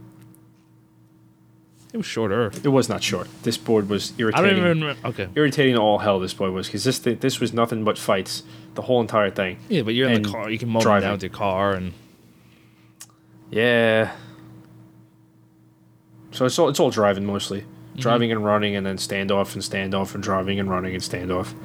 It was shorter. It was not short. This board was I irritating. don't even remember. Okay. irritating to all hell. This board was because this thing, this was nothing but fights. The whole entire thing. Yeah, but you're in And the car. You can mow them driving. down with your car, and Yeah. So it's all it's all driving mostly, Mm-hmm. driving and running, and then standoff and standoff and driving and running and standoff.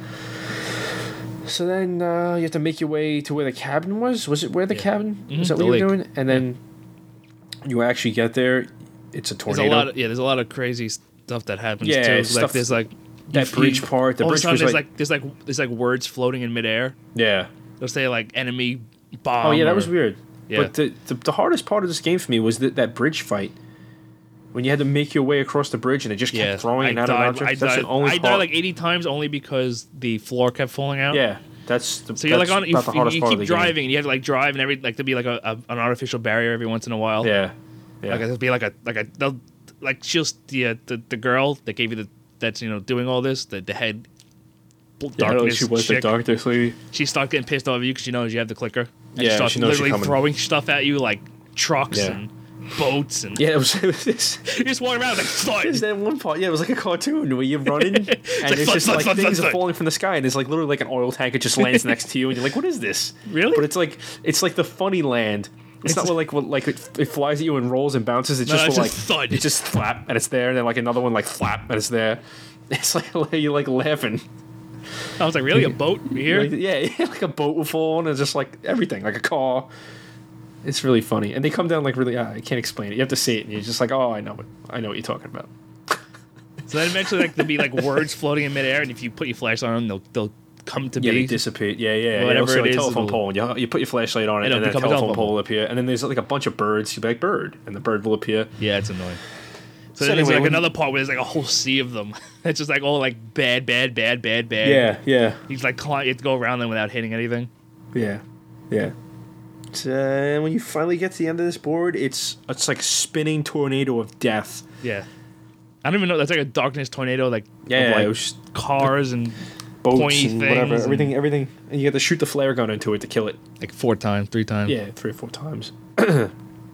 So then uh, you have to make your way to where the cabin was. Was it where the Yeah. cabin? Mhm, Was that the what you were lake. doing? And then you actually get there. It's a there's tornado. a lot. Of, yeah, there's a lot of crazy stuff that happens Yeah, too. Like stuff- there's like that you- bridge you- part. The all of a bridge sudden was there's like, like there's like there's like words floating in midair. yeah. They'll say like enemy bomb. Oh yeah, that or- was weird. Yeah. But the, the the hardest part of this game for me was that, that bridge fight. When you had to make your way across the bridge and it just kept Yeah, throwing I and out died. of objects. I That's died. the only I part. died like eighty times only because the floor kept falling out. yeah, that's the, So you're like that's on. You, about the hardest you part keep of the driving, and you have to like drive, and every like to be like a, a an artificial barrier every once in a while. game. Yeah, yeah. Like it'll be like a like a they'll like she'll the uh, the the girl that gave you the that's you know doing all this the the head. bl- Yeah, Darkness she was the chick. darkness lady. She starts getting pissed off at you because she knows you have the clicker. And Yeah, she starts she knows you're literally coming. throwing stuff at you like trucks Yeah. and boats and Yeah, it was. It was this. you just walk around like There's thud. that one part. Yeah, it was like a cartoon where you're running and like it's thud, just thud, like thud, things thud, are thud. falling from the sky and there's like literally like an oil tank. It just lands next to you and you're like, what is this? Really? But it's like it's like the funny land. It's, It's- not where like what, like it, it flies at you and rolls and bounces. It's No, just it's where, just like thud. it's just flap and it's there, and then like another one like flap and it's there. It's like you're like laughing. I was like, really a boat here? Like, yeah, yeah, like a boat will fall and it's just like everything, like a car. It's really funny, and they come down like really. Uh, I can't explain it. You have to see it, and you're just like, oh, I know what I know what you're talking about. So then eventually, like, there'll be like words floating in midair, and if you put your flashlight on, they'll they'll come to Yeah, they be. dissipate. Yeah, yeah. Whatever yeah. Also, it like is, telephone it'll- pole. You, you put your flashlight on it, It'll and then a become a telephone telephone pole pole. will appear, and then there's like a bunch of birds. You'll be like bird, and the bird will appear. Yeah, it's annoying. So, So then there's anyway, like when- another part where there's like a whole sea of them. It's just like all like bad, bad, bad, bad, bad. Yeah, yeah, He's like climb, you have to go around them without hitting anything. yeah, yeah. So, uh, when you finally get to the end of this board, it's it's like a spinning tornado of death. Yeah. I don't even know. That's like a darkness tornado, like Yeah, of, like it was just cars and boats pointy and things whatever, and- everything, everything. And you have to shoot the flare gun into it to kill it. like four times, three times. Yeah, three or four times. And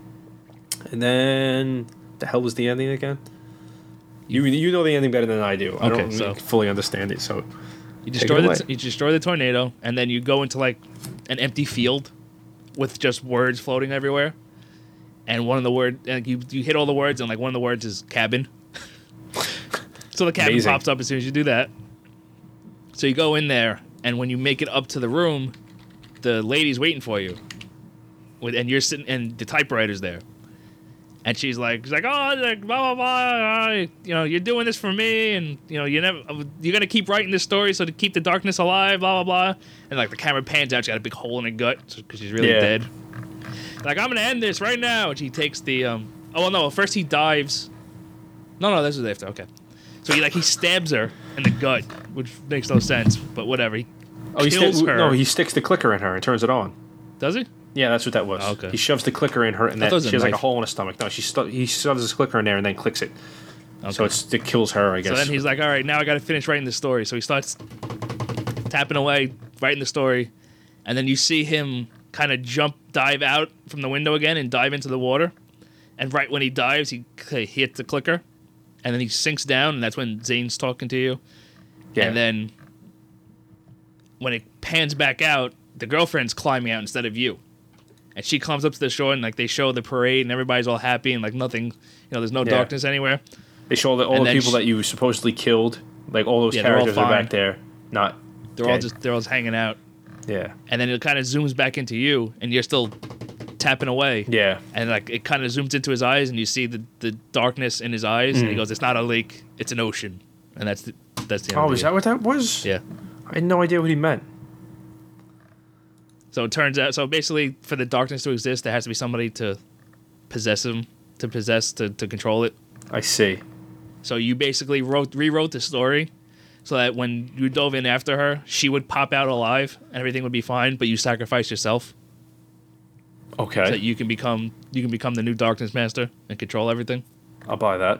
then the hell was the ending again? You you know the ending better than I do. I Okay, don't so- fully understand it. So You Take destroy it the away. t- you destroy the tornado, and then you go into like an empty field with just words floating everywhere. and one of the word and you you hit all the words, and like one of the words is cabin. So the cabin Amazing. pops up as soon as you do that. So you go in there, and when you make it up to the room, the lady's waiting for you, with and you're sitting, and the typewriter's there, and she's like, she's like, oh, like, blah blah blah, you know, you're doing this for me, and you know, you never, you're gonna keep writing this story so to keep the darkness alive, blah blah blah, and like the camera pans out, she got a big hole in her gut because she's really Yeah. dead. Like, I'm gonna end this right now, and she takes the, um, oh well, no, first he dives. No, no, this is after. Okay. So he like he stabs her in the gut, which makes no sense, but whatever. He Oh, he kills sti- her. no, he sticks the clicker in her and turns it on. Does he? Yeah, that's what that was. Oh, okay. He shoves the clicker in her, and I that, thought it was she a has like a knife. hole in her stomach. No, she stu- he shoves his clicker in there and then clicks it. Okay. So it's, it kills her, I guess. So then he's like, all right, now I got to finish writing the story. So he starts tapping away, writing the story, and then you see him kind of jump, dive out from the window again, and dive into the water. And right when he dives, he he hits the clicker, and then he sinks down, and that's when Zane's talking to you. yeah. And then when it pans back out, the girlfriend's climbing out instead of you. And she comes up to the shore, and like they show the parade, and everybody's all happy, and like nothing, you know, there's no Yeah. darkness anywhere. They show that all and the then people sh- that you supposedly killed, like all those Yeah, they're all characters are fine. back there, not They're all dead. just they're all just hanging out. Yeah. And then it kind of zooms back into you, and you're still tapping away. Yeah. And like it kind of zooms into his eyes, and you see the, the darkness in his eyes, and he Mm. goes, "It's not a lake, it's an ocean." And that's the that's the end Oh, of is it. that what that was? Yeah. I had no idea what he meant. So it turns out, so basically, for the darkness to exist, there has to be somebody to possess him, to possess, to, to control it. I see. So you basically wrote rewrote the story so that when you dove in after her, she would pop out alive and everything would be fine, but you sacrifice yourself Okay. so that you can become you can become the new darkness master and control everything. I'll buy that.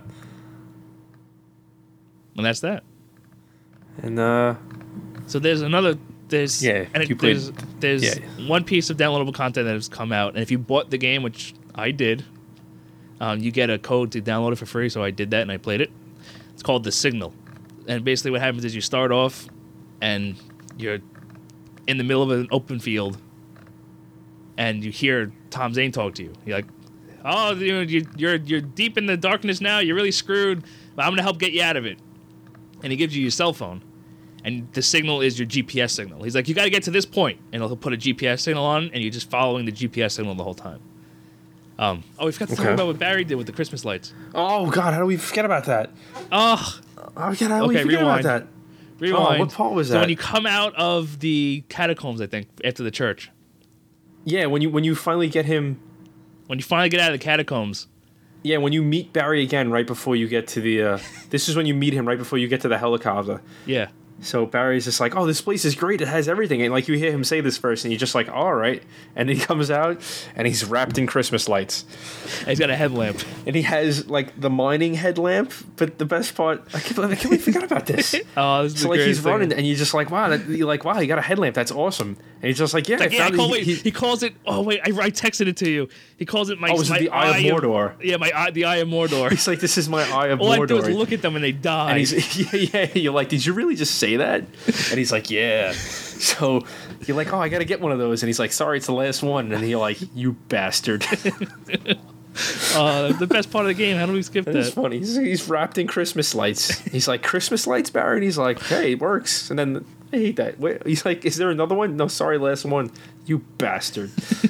And that's that. And uh So there's another there's Yeah, and it, you played- there's there's yeah. one piece of downloadable content that has come out, and if you bought the game, which I did, um, you get a code to download it for free. So I did that and I played it. It's called The Signal, and basically what happens is you start off and you're in the middle of an open field, and you hear Tom Zane talk to you. You're like, "Oh, you you- you're you're deep in the darkness now. You're really screwed, but I'm gonna help get you out of it." And he gives you your cell phone. And the signal is your G P S signal. He's like, you got to get to this point, and he'll put a G P S signal on, and you're just following the G P S signal the whole time. Um, oh, we forgot to talk Okay. about what Barry did with the Christmas lights. oh god, how do we forget about that? Oh, Oh god, how do we Okay, forget rewind. about that? rewind. Oh, what part was So that? when you come out of the catacombs, I think, after the church, Yeah, when you when you finally get him. when you finally get out of the catacombs, Yeah, when you meet Barry again right before you get to the. Uh, this is when you meet him right before you get to the helicopter. yeah, So Barry's just like, "Oh, this place is great. It has everything." And like you hear him say this first, and you're just like, "All right." And he comes out, and he's wrapped in Christmas lights, and he's got a headlamp. and he has like the mining headlamp. But the best part, I can't believe I can't believe I forgot about this. Oh, this is So the like he's greatest thing. running, and you're just like, "Wow!" That, you're like, "Wow, he got a headlamp. That's awesome." And he's just like, "Yeah, Like, I yeah, I found call, it." wait, He- he, calls it. Oh wait, I, I texted it to you. He calls it my. Oh, is it my the Eye of Mordor? yeah, my eye, the Eye of Mordor. he's like, "This is my Eye of All I do Mordor." is look at them and they die. And he's yeah, yeah. You're like, "Did you really just say that?" And he's like, "Yeah." So you're like, "Oh, I gotta get one of those." And he's like, "Sorry, it's the last one." And you're like, "You bastard." uh, the best part of the game. How do we skip It's that? funny. He's, he's wrapped in Christmas lights. He's like, "Christmas lights, Barry?" And he's like, "Hey, it works." And then I hate that. Wait, he's like, "Is there another one?" No, sorry, last one. You bastard.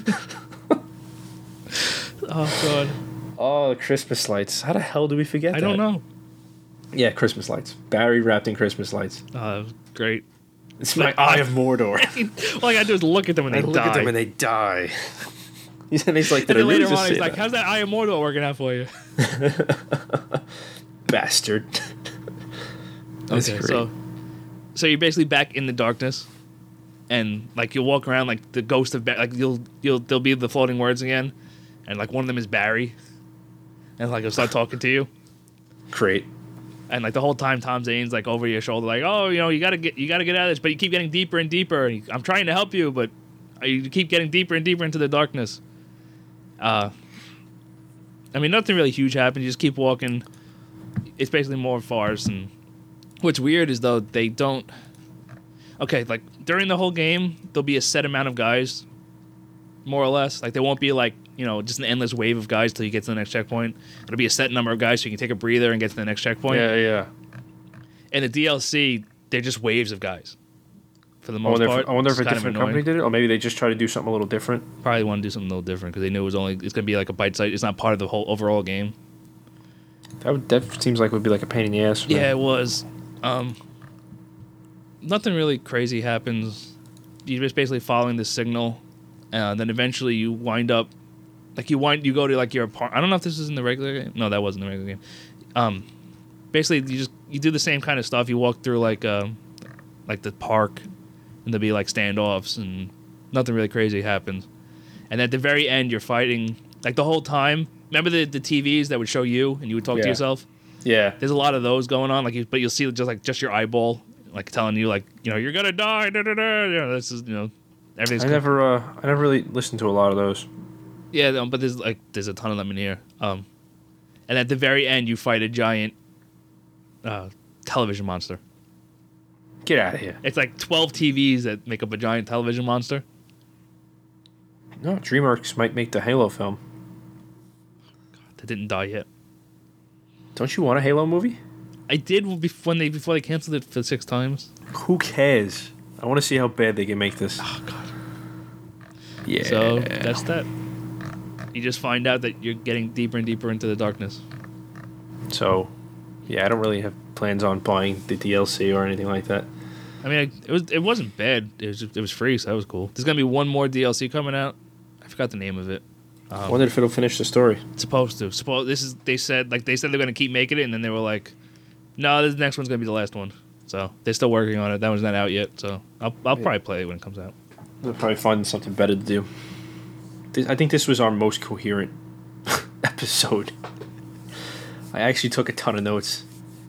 Oh god, Oh, Christmas lights. How the hell do we forget I that? don't know. Yeah, Christmas lights. Barry wrapped in Christmas lights. Uh, great. It's my Like, Eye I- of Mordor. All I gotta do is look at them and I they look die. at them and they die. He's, and he's like, And "Did I then really later just on, say he's like, that?" "How's that Eye of Mordor working out for you?" Bastard. That's Okay, great. so so you're basically back in the darkness, and like you'll walk around like the ghost of ba- like you'll you'll there'll be the floating words again, and like one of them is Barry, and like he'll start talking to you, Great. and like the whole time Tom Zane's like over your shoulder like, "Oh, you know, you gotta get you gotta get out of this," but you keep getting deeper and deeper. And I'm trying to help you, but you keep getting deeper and deeper into the darkness. Uh, I mean, nothing really huge happens. You just keep walking. It's basically more farce. And what's weird is though they don't. Okay, like during the whole game, there'll be a set amount of guys, more or less. Like there won't be like you know, just an endless wave of guys till you get to the next checkpoint. It'll be a set number of guys so you can take a breather and get to the next checkpoint. Yeah, yeah. And the D L C, they're just waves of guys. For the I most wonder, part, if, I wonder if it's a kind of different annoying. company did it, or maybe they just try to do something a little different. Probably want to do something a little different because they knew it was only it's gonna be like a bite size. It's not part of the whole overall game. That would, that seems like it would be like a pain in the ass. For Yeah, them. it was. Um, nothing really crazy happens. You're just basically following the signal, and then eventually you wind up, like you wind, you go to like your apartment. I don't know if this is in the regular game. No, that wasn't the regular game. Um, basically you just you do the same kind of stuff. You walk through like um, like the park, and there'll be like standoffs, and nothing really crazy happens. And at the very end, you're fighting like the whole time. Remember the the T Vs that would show you, and you would talk Yeah. to yourself. Yeah. There's a lot of those going on, like, you, but you'll see just like just your eyeball, like telling you, like, you know, you're gonna die. Da, da, da. You know, this is, you know, everything's. I co- never, uh, I never really listened to a lot of those. Yeah, um, but there's like there's a ton of them in here. Um, and at the very end, you fight a giant uh, television monster. Get out of here. It's like twelve T Vs that make up a giant television monster. No, DreamWorks might make the Halo film. That didn't die yet. Don't you want a Halo movie? I did bef- when they before they canceled it for six times. Who cares? I want to see how bad they can make this. Oh God. Yeah. So that's that. You just find out that you're getting deeper and deeper into the darkness. So, yeah, I don't really have plans on buying the D L C or anything like that. I mean, it was it wasn't bad. It was just, it was free, so that was cool. There's gonna be one more D L C coming out. I forgot the name of it. I wonder if it'll finish the story. It's supposed to. Suppose this is. They said like they said they're gonna keep making it, and then they were like, "No, this next one's gonna be the last one." So they're still working on it. That one's not out yet. So I'll I'll probably play it when it comes out. They'll probably find something better to do. This, I think this was our most coherent episode. I actually took a ton of notes.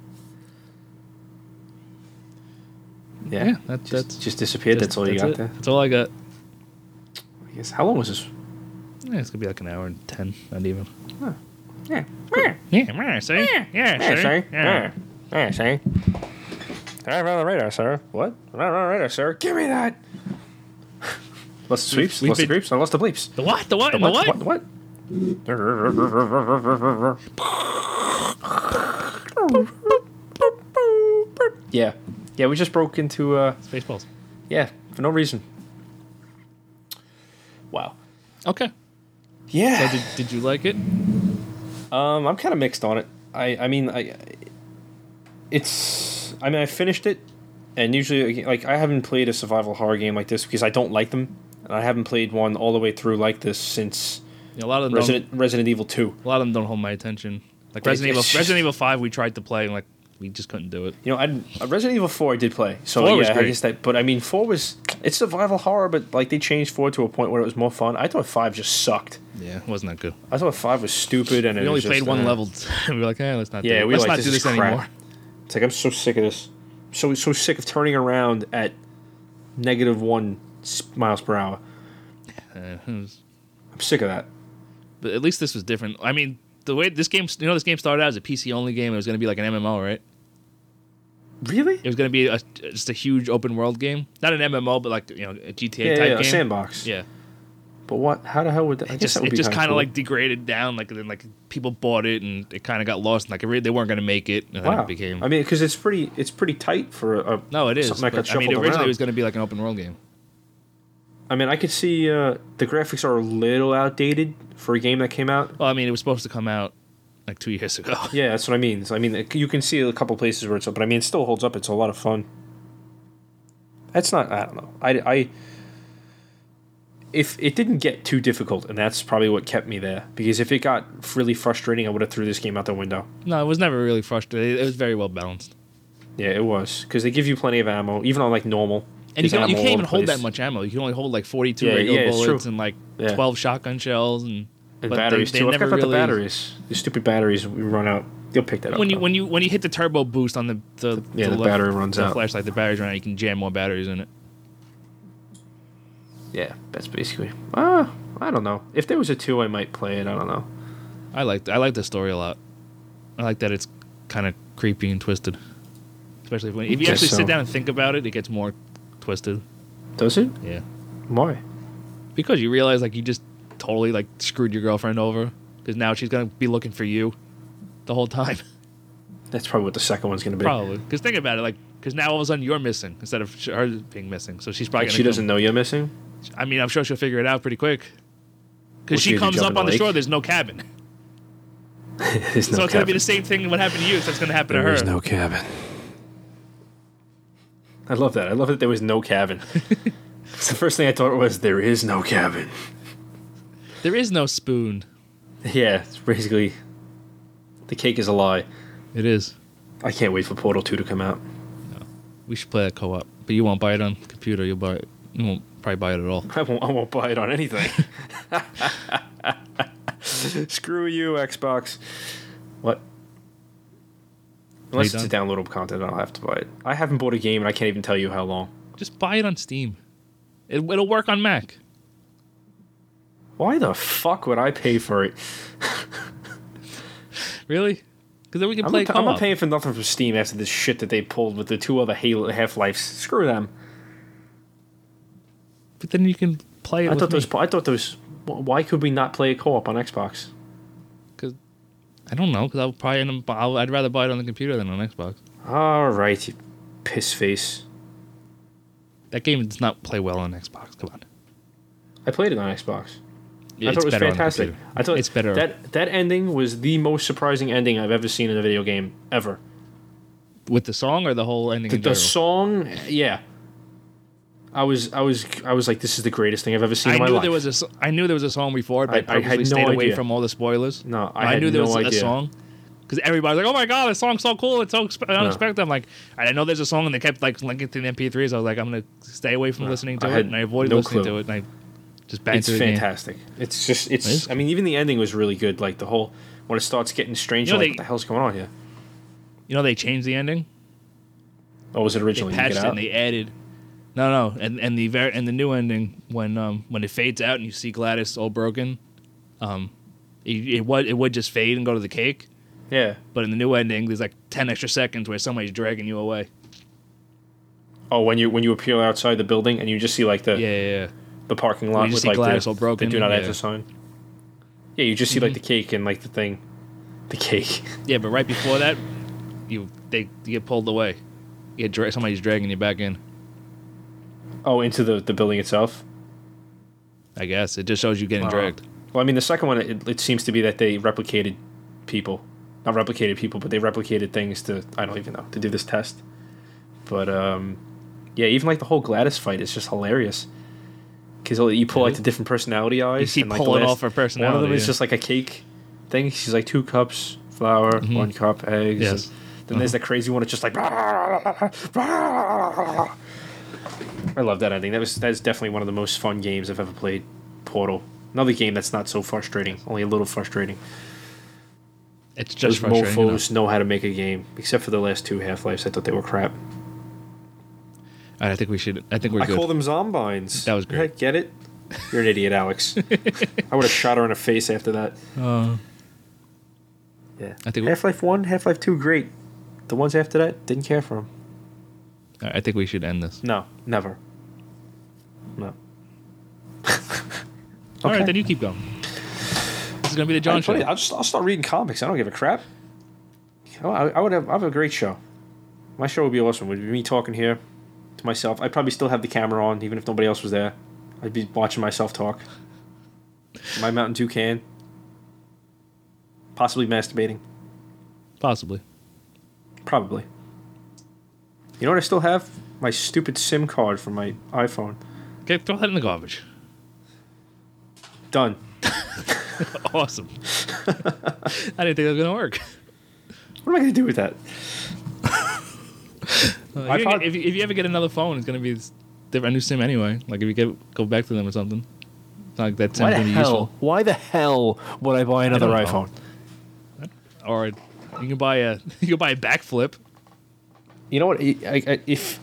Yeah, Yeah, that, just, that's just disappeared. That's, all you got it. there. That's all I got. I guess. How long was this? Yeah, it's gonna be like an hour and ten, not even. Huh. Yeah. Yeah, yeah, see? Yeah, Yeah, see? sir. Yeah. Yeah. Yeah, sir. I'm on the radar, sir. What? I'm on the radar, sir. Give me that. Lost the sweeps. we've Lost the been- creeps. I lost the bleeps. The what? The what? The The what? what? What? What? Yeah. Yeah, we just broke into, uh, Spaceballs. yeah, for no reason. Wow. Okay. Yeah. So did, did you like it? Um, I'm kind of mixed on it. I, I mean, I, it's, I mean, I finished it, and usually, like, I haven't played a survival horror game like this because I don't like them, and I haven't played one all the way through like this since Yeah, a lot of them Resident Resident Evil two. don't, a lot of them don't hold my attention. Like They- Resident Evil, it's- Resident Evil Five, we tried to play, and like we just couldn't do it. You know, I uh, Resident Evil four I did play, so Four yeah, was I great. guess that. But I mean, four was it's survival horror, but like they changed four to a point where it was more fun. I thought five just sucked. Yeah, it wasn't that good. I thought five was stupid, and We it only was just, played one uh, level. we were like, eh, let's not. Yeah, do it. we let's were like, not this do is this crap. anymore. It's like I'm so sick of this. So so sick of turning around at negative one s- miles per hour. Uh, it was- I'm sick of that. but at least this was different. I mean, the way this game, you know, this game started out as a P C only game. It was going to be like an M M O, right? Really? It was going to be a, just a huge open world game, not an M M O, but like, you know, a G T A Yeah, type yeah, a game. sandbox. Yeah, But what? How the hell would that? I it guess just that would it be just kinda kind of cool. like degraded down. Like then like people bought it and it kind of got lost. And, like it re- they weren't going to make it. And then Wow. it became. I mean, because it's pretty, it's pretty tight for a. no, it is. something that But, got I mean, shuffled originally around. it was going to be like an open world game. I mean, I could see uh, the graphics are a little outdated for a game that came out. Well, I mean, it was supposed to come out like two years ago. Yeah, that's what I mean. So, I mean, you can see a couple places where it's up, but I mean, it still holds up. It's a lot of fun. That's not. I don't know. I, I if it didn't get too difficult, and that's probably what kept me there. Because if it got really frustrating, I would have threw this game out the window. No, it was never really frustrating. It was very well balanced. Yeah, it was because they give you plenty of ammo, even on like normal. And you, There's can, you ammo can't all even over the hold place. that much ammo. You can only hold like forty-two Yeah, regular yeah, it's bullets true. and like Yeah. twelve shotgun shells and, And but batteries they, too. they I never forgot about really, the batteries. The stupid batteries we run out. You'll pick that up. When you though. when you when you hit the turbo boost on the the, Yeah, the left- battery runs the out. flashlight, the batteries run out. You can jam more batteries in it. Yeah, that's basically. Ah, I don't know. If there was a two, I might play it. I don't know. I like I like the story a lot. I like that it's kind of creepy and twisted. Especially if, when, if you Guess actually so. sit down and think about it, it gets more twisted. Does it? Yeah, Why? because you realize like you just totally like screwed your girlfriend over because now she's gonna be looking for you the whole time. That's probably what the second one's gonna be. Probably because think about it, like because now all of a sudden you're missing instead of sh- her being missing. So she's probably Like gonna she come- doesn't know you're missing. I mean, I'm sure she'll figure it out pretty quick. Will Because she she either comes jump up in on the the shore, lake? there's no cabin. There's So no it's gonna be cabin. the same thing what happened to you. So it's gonna happen There to her. is no cabin. I love that. I love that there was no cabin. It's the first thing I thought was there is no cabin. There is no spoon. Yeah, it's basically the cake is a lie. It is. I can't wait for Portal two to come out. We should play that co-op, but you won't buy it on computer. You'll buy it. You won't probably buy it at all. I won't. I won't buy it on anything. Screw you, Xbox. What? Unless you it's a downloadable content, I'll have to buy it. I haven't bought a game, and I can't even tell you how long. Just buy it on Steam. It, it'll work on Mac. Why the fuck would I pay for it? Really? Because then we can I'm play not, co-op. I'm not paying for nothing from Steam after this shit that they pulled with the two other Halo Half-Lives. Screw them. But then you can play it I with thought me. those. I thought those. Why could we not play a co-op on Xbox? Cause I don't know. Because I'll probably end up, I'll, I'd rather buy it on the computer than on Xbox. All right, you piss face. That game does not play well on Xbox. Come on. I played it on Xbox. Yeah, I thought it was better on the fantastic. computer. I thought It's better. That that ending was the most surprising ending I've ever seen in a video game ever. With the song or the whole ending The, in the general? song, yeah. I was I was I was like, this is the greatest thing I've ever seen I in my knew life. there was a. s- I knew there was a song before, but I, I- I had purposely no stayed away idea. from all the spoilers. No, I I, had knew there no was a idea. song because everybody's like, "Oh my god, this song's so cool! It's so expe- unexpected." I'm like, I know there's a song, and they kept like linking to the M P threes. I was like, I'm gonna stay away from No, listening to I it, had and I avoided no listening clue. to it, and I just banged It's through the game. fantastic. It's just It it's. is. I mean, even the ending was really good. Like the whole when it starts getting strange, You know, like they- what the hell's going on here? You know, they changed the ending. Oh, was it They originally? You patched get it out? and they added. No, no, and and the ver- and the new ending when um when it fades out and you see Gladys all broken, um, it, it would it would just fade and go to the cake. Yeah. But in the new ending, there's like ten extra seconds where somebody's dragging you away. Oh, when you when you appear outside the building and you just see like the Yeah, yeah, yeah. the parking lot you with see like Gladys the, all broken, the do not yeah. enter sign. Yeah, you just see like Mhm. the cake and like the thing, the cake. Yeah, but right before that, you they you get pulled away. You get dra- somebody's dragging you back in. Oh, into the the building itself. I guess it just shows you getting Wow. dragged. Well, I mean, the second one, it, it seems to be that they replicated people, not replicated people, but they replicated things to I don't even know to do this test. But um, yeah, even like the whole Gladys fight is just hilarious. Because you pull Yeah. like the different personality eyes. You keep and, like, the pulling last- off her One of personality. them is yeah. just like a cake thing. She's like two cups flour, Mhm. one cup eggs. Yes. and then there's that crazy one. It's just like. I love that ending. That was that's definitely one of the most fun games I've ever played. Portal. Another game that's not so frustrating. Only a little frustrating. It's just Those frustrating. you know. mofos know how to make a game. Except for the last two Half-Lives, I thought they were crap. All right, I think we should. I think we're I good. call them zombines. That was great. Heck, get it? You're an idiot, Alex. I would have shot her in the face after that. Uh, Yeah. I think we- Half-Life one, Half-Life two, great. The ones after that, didn't care for them. all right, I think we should end this. No, never. No. All right, Okay. then you keep going. This is gonna be the John I'll, show. tell you, I'll just I'll start reading comics. I don't give a crap. I, I would have I have a great show. My show would be awesome. It would be me talking here to myself. I'd probably still have the camera on, even if nobody else was there. I'd be watching myself talk. My Mountain Dew can. Possibly masturbating. Possibly. Probably. You know what I still have? My stupid SIM card from my iPhone. Okay, throw that in the garbage. Done. Awesome. I didn't think that was gonna work. What am I going to do with that? Uh, I you thought- get- if, you, if you ever get another phone, it's gonna be this different, a new SIM anyway. Like if you get go back to them or something, it's not like that SIM's gonna be useful. Why the hell would I buy another don't know. iPhone? Or you can buy a you can buy a backflip. You know what? I, I, if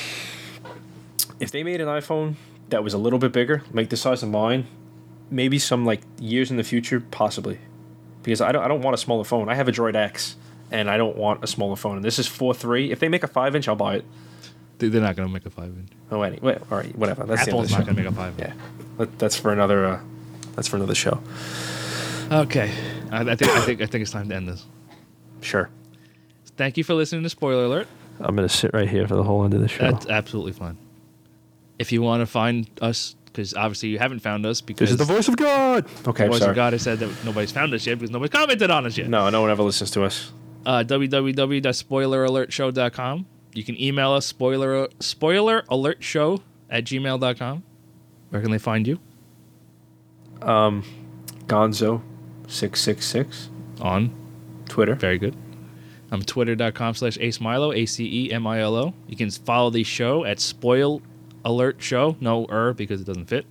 if they made an iPhone that was a little bit bigger, like the size of mine, maybe some like years in the future, possibly, because I don't I don't want a smaller phone. I have a Droid X, and I don't want a smaller phone. And this is four three. If they make a five inch, I'll buy it. They- They're not gonna make a five inch. Oh, anyway, all right, whatever. That's the end of Apple's the not show. gonna make a five inch. Yeah, that, that's for another uh, that's for another show. Okay, I, I think I think I think it's time to end this. Sure. Thank you for listening to Spoiler Alert. I'm gonna sit right here for the whole end of the show. That's absolutely fine. If you want to find us, because obviously you haven't found us, because This is the voice of God. Okay, the voice sorry. of God has said that nobody's found us yet because nobody's commented on us yet. No, no one ever listens to us. Uh, w w w dot spoiler alert show dot com. You can email us spoiler spoiler alert show at gmail dot com. Where can they find you? Um, Gonzo six six six On Twitter. Very good. I'm twitter.com slash acemilo, A C E M I L O. You can follow the show at Spoil Alert Show. No er because it doesn't fit.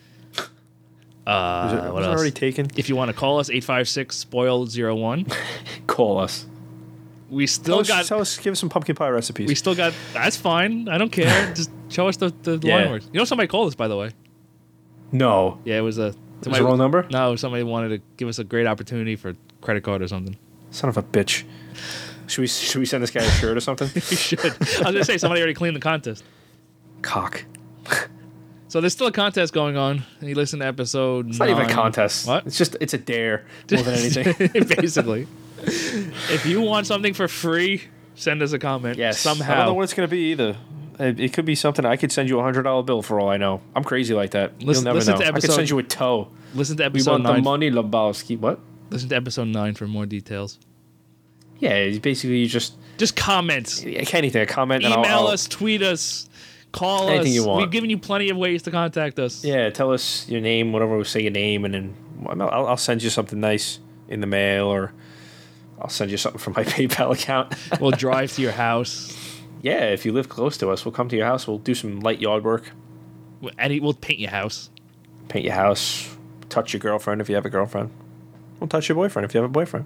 Uh, Was it, what was it else? already taken? If you want to call us, eight five six spoil zero one. Call us. We Tell still us, got... tell us, give us some pumpkin pie recipes. We still got... That's fine. I don't care. Just show us the, the Yeah. line words. You know somebody called us, by the way. no. Yeah, it was a... Was somebody- the wrong number? No, somebody wanted to give us a great opportunity for credit card or something. Son of a bitch. Should we should we send this guy a shirt or something? We should. I was going to say, somebody already cleaned the contest. Cock. So there's still a contest going on. You listen to episode It's not even a contest. What? It's just it's a dare more than anything. Basically. If you want something for free, send us a comment. Yes. Somehow. I don't know what it's gonna be either. It, it could be something. I could send you a hundred dollar bill for all I know. I'm crazy like that. Listen- You'll never listen know. to I could episode- send you a toe. Listen to We episode want the nine. money, Lebowski. What? Listen to episode nine for more details. Yeah, it's basically you just Just comment. anything. A comment. and Email I'll, I'll, us, tweet us, call Anything us. you want. We've given you plenty of ways to contact us. Yeah, tell us your name, whatever. Say your name, and then I'll, I'll send you something nice in the mail, or I'll send you something from my PayPal account. We'll drive to your house. Yeah, if you live close to us, we'll come to your house. We'll do some light yard work, And we'll paint your house. paint your house, touch your girlfriend if you have a girlfriend. We'll touch your boyfriend if you have a boyfriend.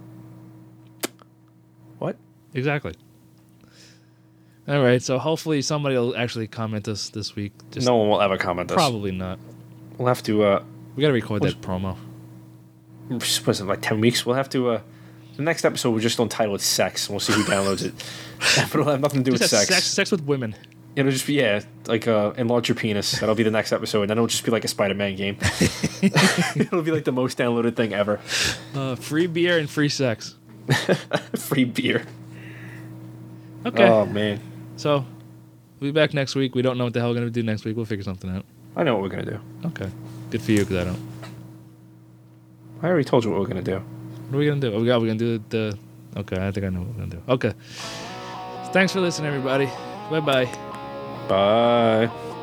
What? Exactly. All right, so hopefully somebody will actually comment us this week. Just No one will ever comment this. Probably not. We'll have to. Uh, We got to record What's- that promo. what is it, like ten weeks? We'll have to. Uh, the next episode, we'll just entitle it "Sex," and we'll see who downloads it. But it'll have nothing to do Just with have sex. sex. Sex with women. It'll just be yeah, like uh, enlarge your penis. That'll be the next episode, and then it'll just be like a Spider-Man game. It'll be like the most downloaded thing ever. Uh, free beer and free sex. Free beer. Okay. Oh man, So, we'll be back next week. We don't know what the hell we're going to do next week. We'll figure something out. I know what we're gonna do. Okay. Good for you, because I don't. I already told you what we're gonna do. What are we going to do? Oh, we got, we're going to do the... Okay, I think I know what we're going to do. Okay. Thanks for listening, everybody. Bye-bye. Bye.